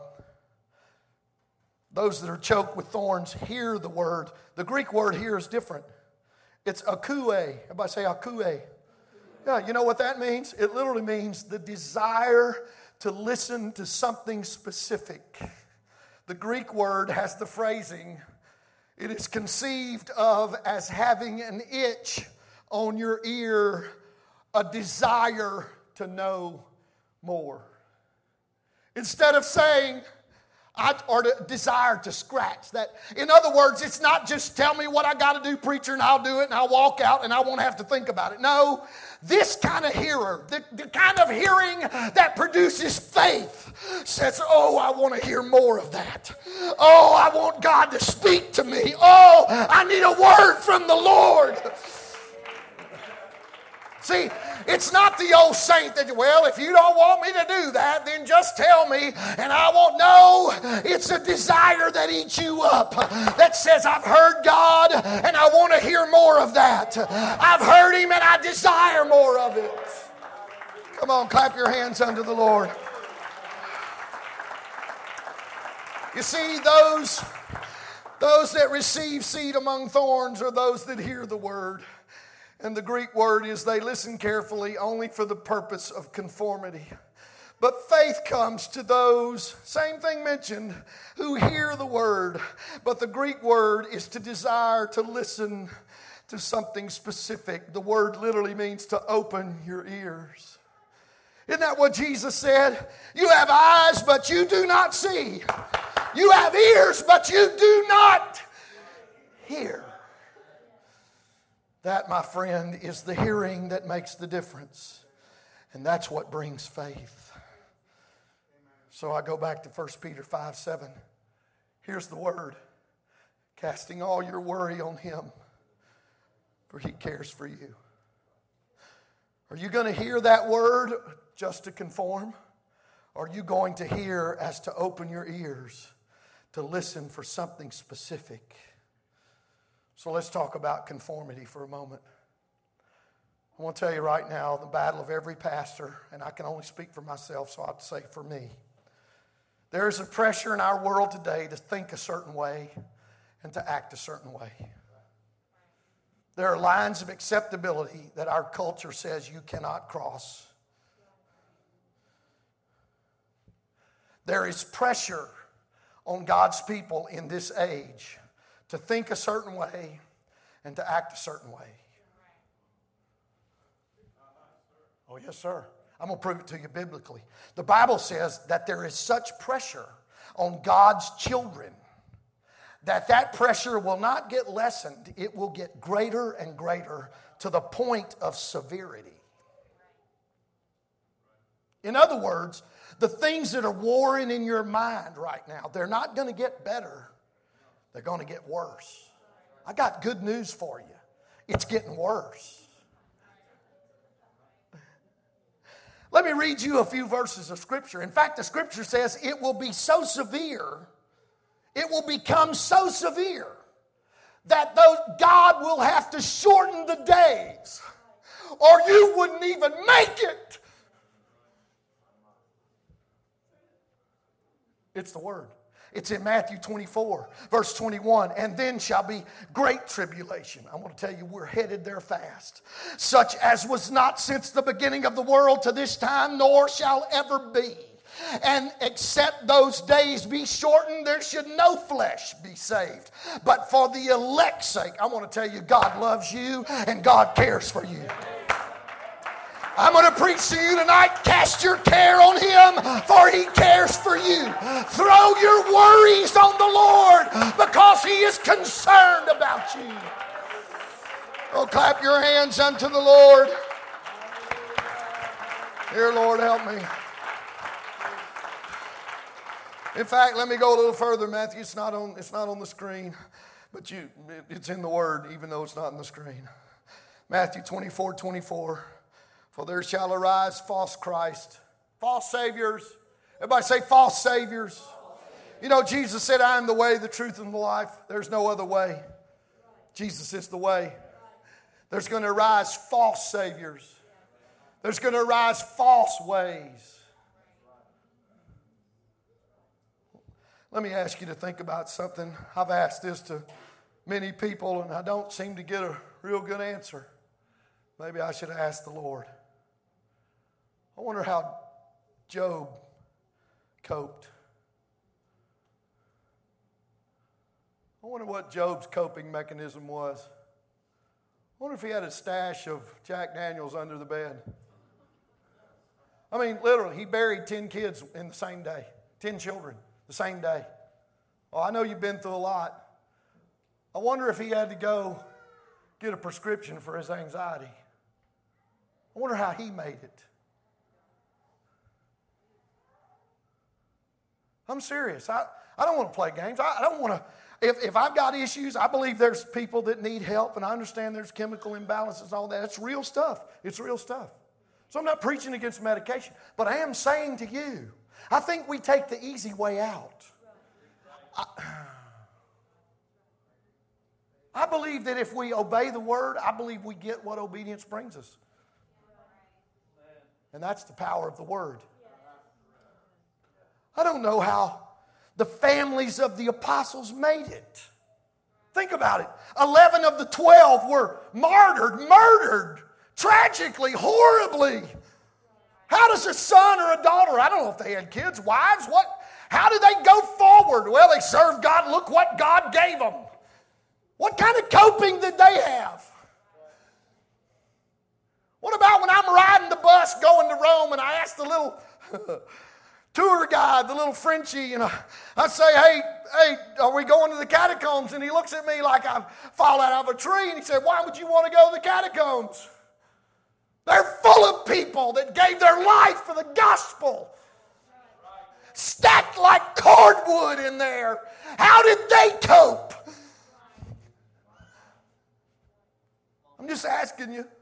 those that are choked with thorns hear the word. The Greek word here is different. It's akouē. Everybody say akouē. Yeah, you know what that means? It literally means the desire to listen to something specific. The Greek word has the phrasing, it is conceived of as having an itch on your ear, a desire to know more. Instead of saying, I, or the desire to scratch that. In other words, it's not just tell me what I got to do, preacher, and I'll do it, and I'll walk out, and I won't have to think about it. No, this kind of hearer, the, the kind of hearing that produces faith, says, oh, I want to hear more of that. Oh, I want God to speak to me. Oh, I need a word from the Lord. See, it's not the old saint that, well, if you don't want me to do that, then just tell me and I won't know. It's a desire that eats you up, that says, I've heard God and I want to hear more of that. I've heard Him and I desire more of it. Come on, clap your hands unto the Lord. You see, those, those that receive seed among thorns are those that hear the word. And the Greek word is they listen carefully only for the purpose of conformity. But faith comes to those, same thing mentioned, who hear the word. But the Greek word is to desire to listen to something specific. The word literally means to open your ears. Isn't that what Jesus said? You have eyes, but you do not see. You have ears, but you do not hear. That, my friend, is the hearing that makes the difference. And that's what brings faith. So I go back to First Peter five seven. Here's the word. Casting all your worry on Him, for He cares for you. Are you going to hear that word just to conform? Or are you going to hear as to open your ears to listen for something specific? So let's talk about conformity for a moment. I want to tell you right now, the battle of every pastor, and I can only speak for myself, so I'd say for me. There is a pressure in our world today to think a certain way and to act a certain way. There are lines of acceptability that our culture says you cannot cross. There is pressure on God's people in this age to think a certain way and to act a certain way. Oh, yes, sir. I'm going to prove it to you biblically. The Bible says that there is such pressure on God's children that that pressure will not get lessened. It will get greater and greater to the point of severity. In other words, the things that are warring in your mind right now, they're not going to get better. They're going to get worse. I got good news for you. It's getting worse. Let me read you a few verses of Scripture. In fact, the Scripture says it will be so severe, it will become so severe that those, God will have to shorten the days, or you wouldn't even make it. It's the Word. It's in Matthew twenty-four, verse twenty-one. And then shall be great tribulation. I'm going to tell you, we're headed there fast. Such as was not since the beginning of the world to this time, nor shall ever be. And except those days be shortened, there should no flesh be saved. But for the elect's sake, I want to tell you, God loves you and God cares for you. I'm going to preach to you tonight, cast your care on Him, for He cares for you. Throw your worries on the Lord, because He is concerned about you. Oh, clap your hands unto the Lord. Dear Lord, help me. In fact, let me go a little further, Matthew. It's not on, it's not on the screen, but you, it's in the Word, even though it's not on the screen. Matthew twenty-four, twenty-four. For there shall arise false Christ, false saviors. Everybody say false saviors. You know, Jesus said, I am the way, the truth, and the life. There's no other way. Jesus is the way. There's going to arise false saviors. There's going to arise false ways. Let me ask you to think about something. I've asked this to many people, and I don't seem to get a real good answer. Maybe I should have asked the Lord. I wonder how Job coped. I wonder what Job's coping mechanism was. I wonder if he had a stash of Jack Daniels under the bed. I mean, literally, he buried ten kids in the same day. ten children the same day. Oh, I know you've been through a lot. I wonder if he had to go get a prescription for his anxiety. I wonder how he made it. I'm serious. I, I don't want to play games. I, I don't want to. If, if I've got issues, I believe there's people that need help, and I understand there's chemical imbalances and all that. It's real stuff. It's real stuff. So I'm not preaching against medication, but I am saying to you, I think we take the easy way out. I, I believe that if we obey the Word, I believe we get what obedience brings us. And that's the power of the Word. I don't know how the families of the apostles made it. Think about it. Eleven of the twelve were martyred, murdered, tragically, horribly. How does a son or a daughter, I don't know if they had kids, wives, what? How did they go forward? Well, they served God. Look what God gave them. What kind of coping did they have? What about when I'm riding the bus going to Rome and I ask the little tour guide, the little Frenchie, you know, I say, hey, hey, are we going to the catacombs? And he looks at me like I've fallen out of a tree, and he said, why would you want to go to the catacombs? They're full of people that gave their life for the gospel. Stacked like cordwood in there. How did they cope? I'm just asking you.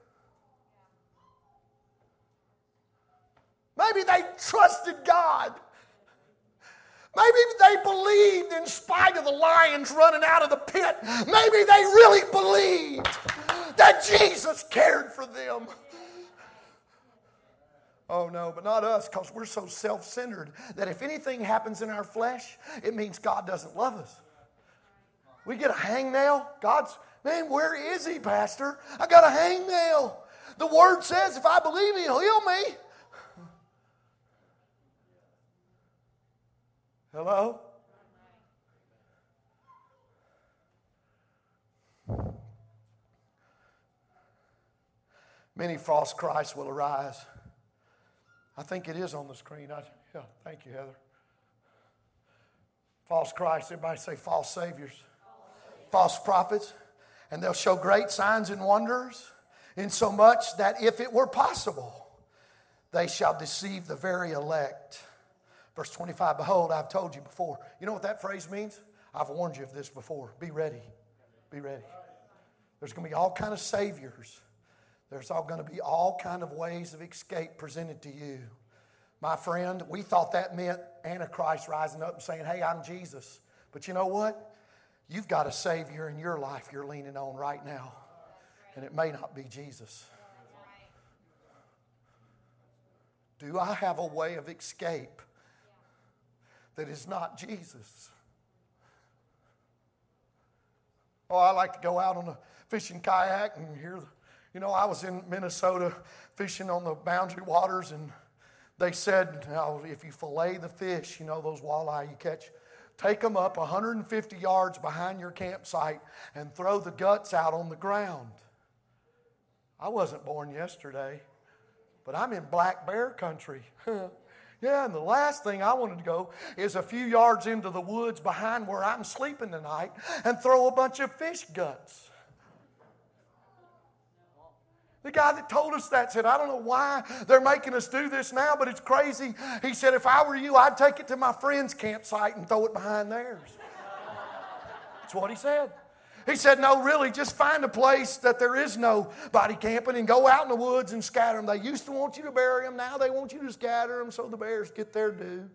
Maybe they trusted God. Maybe they believed in spite of the lions running out of the pit. Maybe they really believed that Jesus cared for them. Oh no, but not us, because we're so self-centered that if anything happens in our flesh, it means God doesn't love us. We get a hangnail. God's, man, where is he, Pastor? I got a hangnail. The word says if I believe he'll heal me. Hello? Many false Christs will arise. I think it is on the screen. I, yeah, thank you, Heather. False Christs, everybody say false saviors. False prophets. And they'll show great signs and wonders, insomuch that if it were possible, they shall deceive the very elect. Verse twenty-five, behold, I've told you before. You know what that phrase means? I've warned you of this before. Be ready. Be ready. There's going to be all kind of saviors. There's all going to be all kind of ways of escape presented to you. My friend, we thought that meant Antichrist rising up and saying, hey, I'm Jesus. But you know what? You've got a Savior in your life you're leaning on right now. And it may not be Jesus. Do I have a way of escape that is not Jesus? Oh, I like to go out on a fishing kayak and hear the You know, I was in Minnesota fishing on the Boundary Waters, and they said, now, if you fillet the fish, you know, those walleye you catch, take them up one hundred fifty yards behind your campsite and throw the guts out on the ground. I wasn't born yesterday, but I'm in black bear country. Yeah, and the last thing I wanted to go is a few yards into the woods behind where I'm sleeping tonight and throw a bunch of fish guts. The guy that told us that said, I don't know why they're making us do this now, but it's crazy. He said, if I were you, I'd take it to my friend's campsite and throw it behind theirs. That's what he said. He said, no, really, just find a place that there is nobody camping and go out in the woods and scatter them. They used to want you to bury them. Now they want you to scatter them so the bears get their due.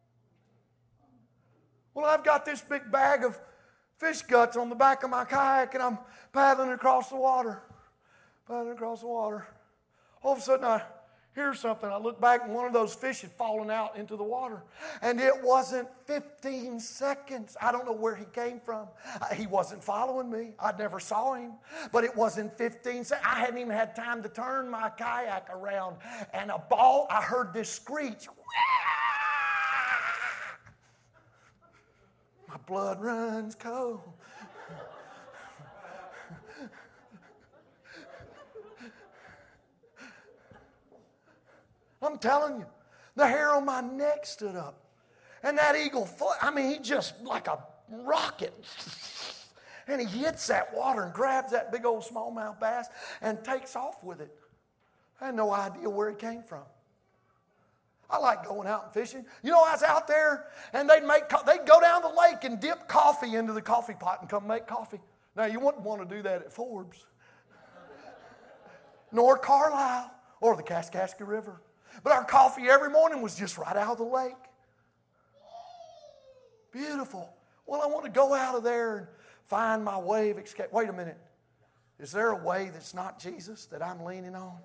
Well, I've got this big bag of fish guts on the back of my kayak, and I'm paddling across the water. Paddling across the water. All of a sudden, I hear something. I look back, and one of those fish had fallen out into the water. And it wasn't fifteen seconds. I don't know where he came from. He wasn't following me. I never saw him. But it wasn't fifteen seconds. I hadn't even had time to turn my kayak around. And a ball, I heard this screech. My blood runs cold. I'm telling you, the hair on my neck stood up. And that eagle, I mean, he just like a rocket. And he hits that water and grabs that big old smallmouth bass and takes off with it. I had no idea where it came from. I like going out and fishing. You know, I was out there and they'd make, they'd go down the lake and dip coffee into the coffee pot and come make coffee. Now, you wouldn't want to do that at Forbes. Nor Carlisle or the Kaskaskia River. But our coffee every morning was just right out of the lake. Beautiful. Well, I want to go out of there and find my way of escape. Wait a minute. Is there a way that's not Jesus that I'm leaning on?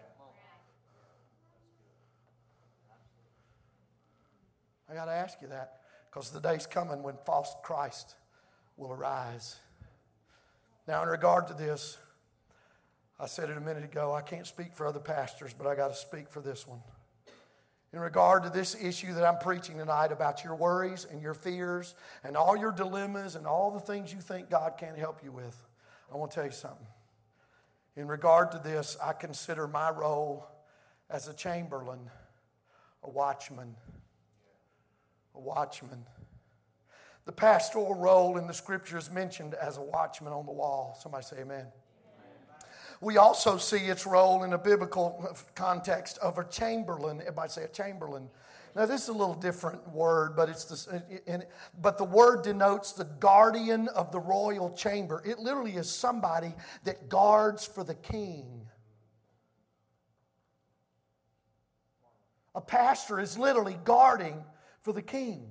I got to ask you that because the day's coming when false Christ will arise. Now, in regard to this, I said it a minute ago, I can't speak for other pastors, but I got to speak for this one. In regard to this issue that I'm preaching tonight about your worries and your fears and all your dilemmas and all the things you think God can't help you with, I want to tell you something. In regard to this, I consider my role as a chamberlain, a watchman. A watchman. The pastoral role in the Scripture is mentioned as a watchman on the wall. Somebody say amen. We also see its role in a biblical context of a chamberlain. Everybody say a chamberlain. Now this is a little different word, but it's the, in, but the word denotes the guardian of the royal chamber. It literally is somebody that guards for the king. A pastor is literally guarding for the king.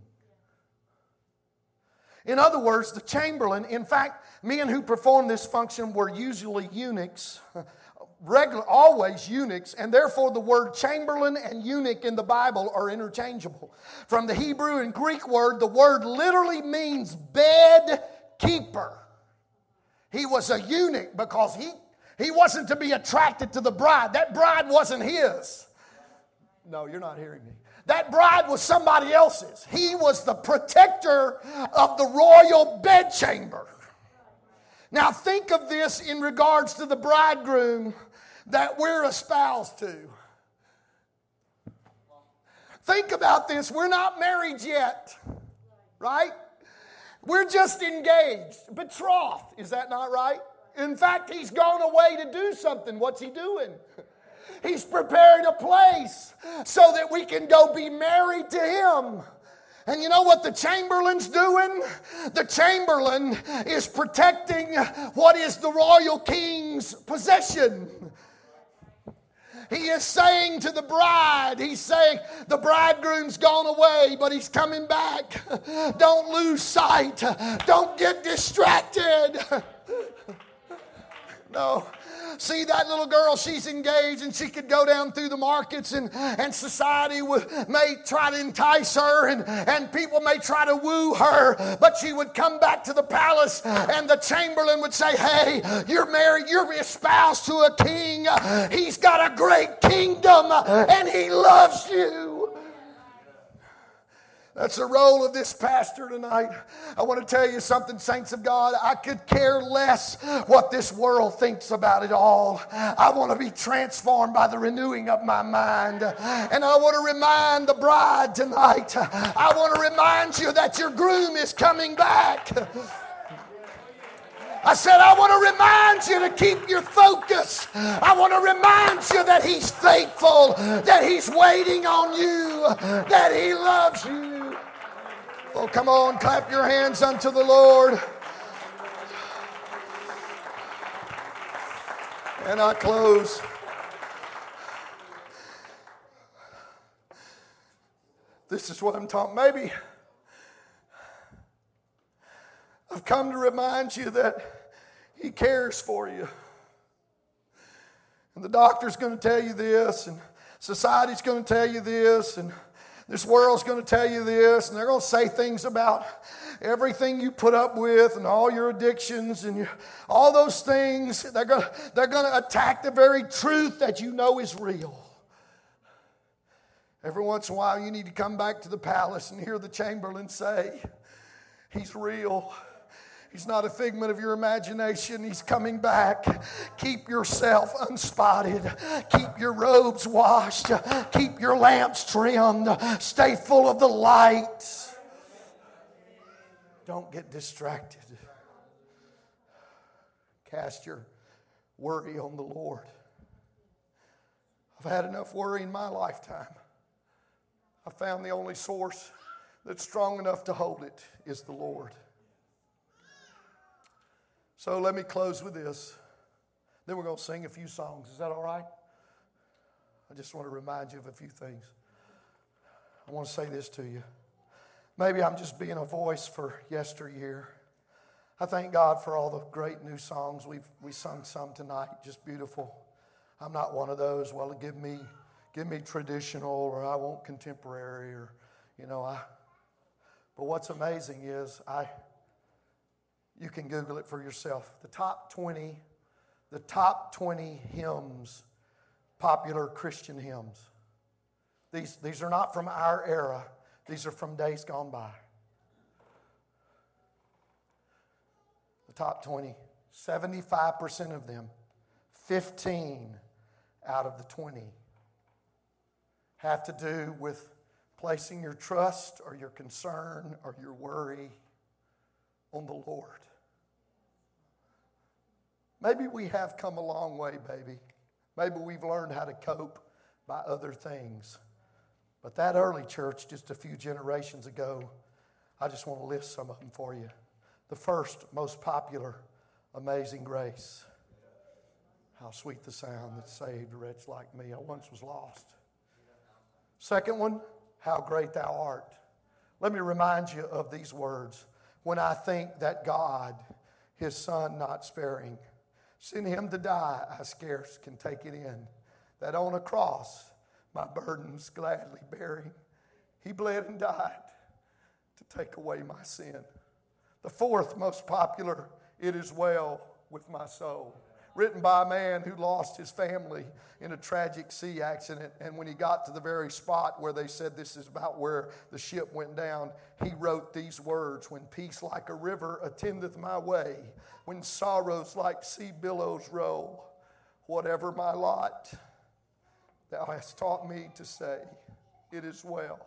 In other words, the chamberlain, in fact, men who performed this function were usually eunuchs, regular, always eunuchs, and therefore the word chamberlain and eunuch in the Bible are interchangeable. From the Hebrew and Greek word, the word literally means bed keeper. He was a eunuch because he, he wasn't to be attracted to the bride. That bride wasn't his. No, you're not hearing me. That bride was somebody else's. He was the protector of the royal bedchamber. Now think of this in regards to the bridegroom that we're espoused to. Think about this. We're not married yet, right? We're just engaged, betrothed. Is that not right? In fact, he's gone away to do something. What's he doing? He's preparing a place so that we can go be married to him. And you know what the chamberlain's doing? The chamberlain is protecting what is the royal king's possession. He is saying to the bride, he's saying, the bridegroom's gone away, but he's coming back. Don't lose sight. Don't get distracted. No. See that little girl, she's engaged and she could go down through the markets and, and society would, may try to entice her and, and people may try to woo her, but she would come back to the palace and the chamberlain would say, hey, you're married, you're espoused to a king. He's got a great kingdom and he loves you. That's the role of this pastor tonight. I want to tell you something, saints of God. I could care less what this world thinks about it all. I want to be transformed by the renewing of my mind. And I want to remind the bride tonight, I want to remind you that your groom is coming back. I said, I want to remind you to keep your focus. I want to remind you that he's faithful, that he's waiting on you, that he loves you. Oh, come on, clap your hands unto the Lord. And I close. This is what I'm talking. Maybe I've come to remind you that he cares for you. And the doctor's going to tell you this, and society's going to tell you this, and this world's going to tell you this, and they're going to say things about everything you put up with and all your addictions and your, all those things. They're going to, they're going to attack the very truth that you know is real. Every once in a while, you need to come back to the palace and hear the chamberlain say, he's real. He's not a figment of your imagination. He's coming back. Keep yourself unspotted. Keep your robes washed. Keep your lamps trimmed. Stay full of the light. Don't get distracted. Cast your worry on the Lord. I've had enough worry in my lifetime. I found the only source that's strong enough to hold it is the Lord. So let me close with this. Then we're going to sing a few songs. Is that all right? I just want to remind you of a few things. I want to say this to you. Maybe I'm just being a voice for yesteryear. I thank God for all the great new songs. We've we sung some tonight, just beautiful. I'm not one of those, well, give me, give me traditional, or I want contemporary, or, you know, I. But what's amazing is I... You can Google it for yourself. The top twenty, the top twenty hymns, popular Christian hymns. These, these are not from our era. These are from days gone by. The top twenty, seventy-five percent of them, fifteen out of the twenty have to do with placing your trust or your concern or your worry on the Lord. Maybe we have come a long way, baby. Maybe we've learned how to cope by other things. But that early church, just a few generations ago, I just want to list some of them for you. The first, most popular, Amazing Grace. How sweet the sound that saved a wretch like me. I once was lost. Second one, How Great Thou Art. Let me remind you of these words. When I think that God, His Son not sparing, sent Him to die, I scarce can take it in. That on a cross, my burdens gladly bearing, He bled and died to take away my sin. The fourth most popular, It Is Well With My Soul. Written by a man who lost his family in a tragic sea accident. And when he got to the very spot where they said this is about where the ship went down, he wrote these words, when peace like a river attendeth my way, when sorrows like sea billows roll, whatever my lot, thou hast taught me to say, it is well,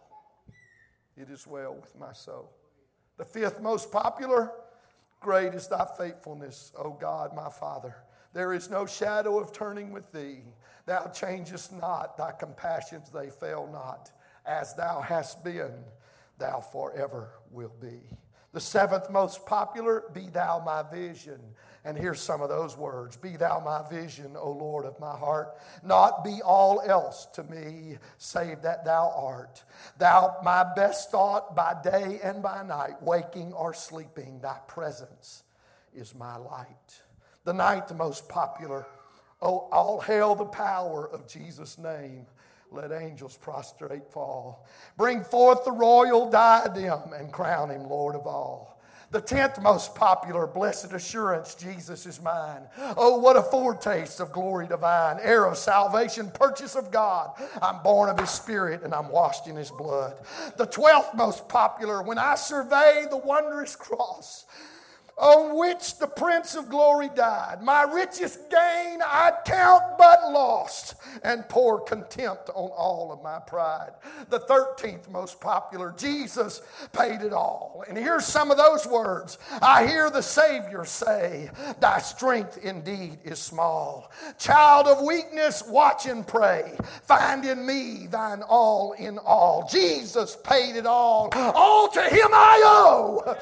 it is well with my soul. The fifth most popular, great is thy faithfulness, O God, my Father. There is no shadow of turning with thee. Thou changest not, thy compassions, they fail not. As thou hast been, thou forever will be. The seventh most popular, be thou my vision. And here's some of those words. Be thou my vision, O Lord of my heart. Not be all else to me, save that thou art. Thou my best thought by day and by night, waking or sleeping, thy presence is my light. The ninth most popular, oh, all hail the power of Jesus' name. Let angels prostrate fall. Bring forth the royal diadem and crown him Lord of all. The tenth most popular, blessed assurance, Jesus is mine. Oh, what a foretaste of glory divine, heir of salvation, purchase of God. I'm born of His Spirit and I'm washed in His blood. The twelfth most popular, when I survey the wondrous cross, on which the Prince of Glory died, my richest gain I'd count but lost, and pour contempt on all of my pride. The thirteenth most popular, Jesus paid it all. And here's some of those words. I hear the Savior say, thy strength indeed is small. Child of weakness, watch and pray. Find in me thine all in all. Jesus paid it all. All to Him I owe.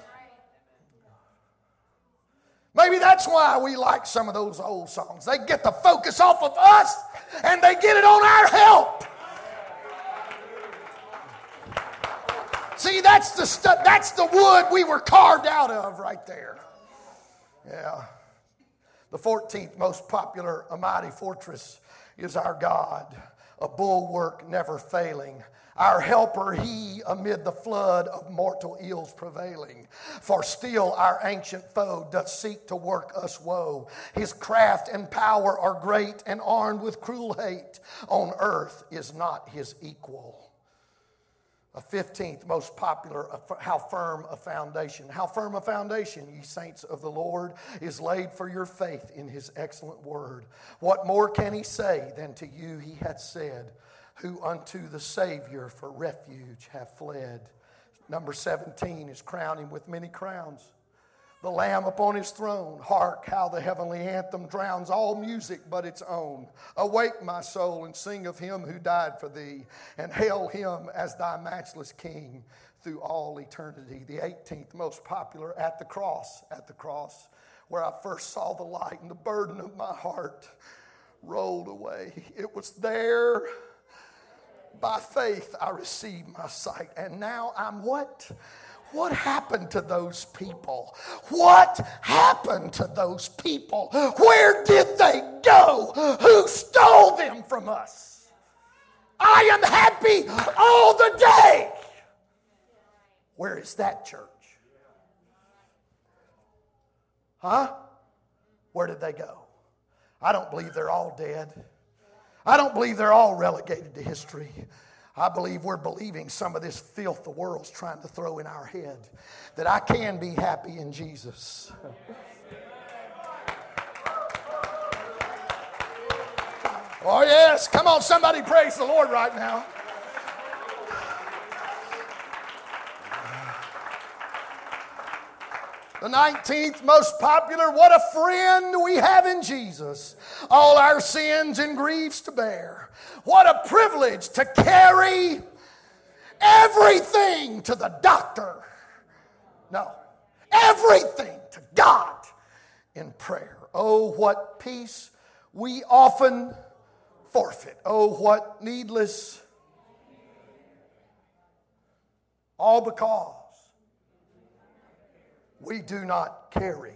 Maybe that's why we like some of those old songs. They get the focus off of us and they get it on our help. See, that's the stuff, that's the wood we were carved out of right there. Yeah. The fourteenth most popular, a mighty fortress is our God, a bulwark never failing. Our helper He amid the flood of mortal ills prevailing. For still our ancient foe doth seek to work us woe. His craft and power are great, and armed with cruel hate on earth is not His equal. A fifteenth most popular, how firm a foundation. How firm a foundation, ye saints of the Lord, is laid for your faith in His excellent word. What more can He say than to you He hath said, who unto the Savior for refuge have fled. Number seventeen is crown Him with many crowns. The Lamb upon His throne. Hark how the heavenly anthem drowns all music but its own. Awake my soul and sing of Him who died for thee, and hail Him as thy matchless King through all eternity. The eighteenth most popular, at the cross, at the cross, where I first saw the light and the burden of my heart rolled away. It was there. By faith I received my sight. And now I'm what? What happened to those people? What happened to those people? Where did they go? Who stole them from us? I am happy all the day. Where is that church? Huh? Where did they go? I don't believe they're all dead. I don't believe they're all relegated to history. I believe we're believing some of this filth the world's trying to throw in our head, that I can be happy in Jesus. Oh yes, come on, somebody praise the Lord right now. The nineteenth most popular, what a friend we have in Jesus. All our sins and griefs to bear. What a privilege to carry everything to the doctor. No, everything to God in prayer. Oh, what peace we often forfeit. Oh, what needless. All because we do not carry.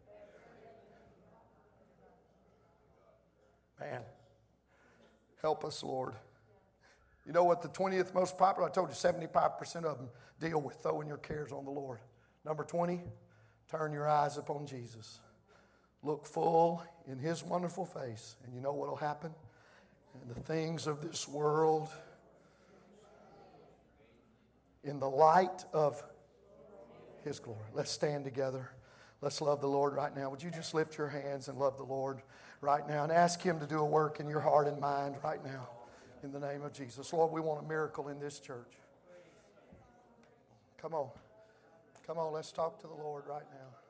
Man, help us, Lord. You know what the twentieth most popular, I told you seventy-five percent of them deal with throwing your cares on the Lord. Number twenty, turn your eyes upon Jesus. Look full in His wonderful face. And you know what will happen? And the things of this world, in the light of His glory. Let's stand together. Let's love the Lord right now. Would you just lift your hands and love the Lord right now and ask Him to do a work in your heart and mind right now in the name of Jesus. Lord, we want a miracle in this church. Come on. Come on, let's talk to the Lord right now.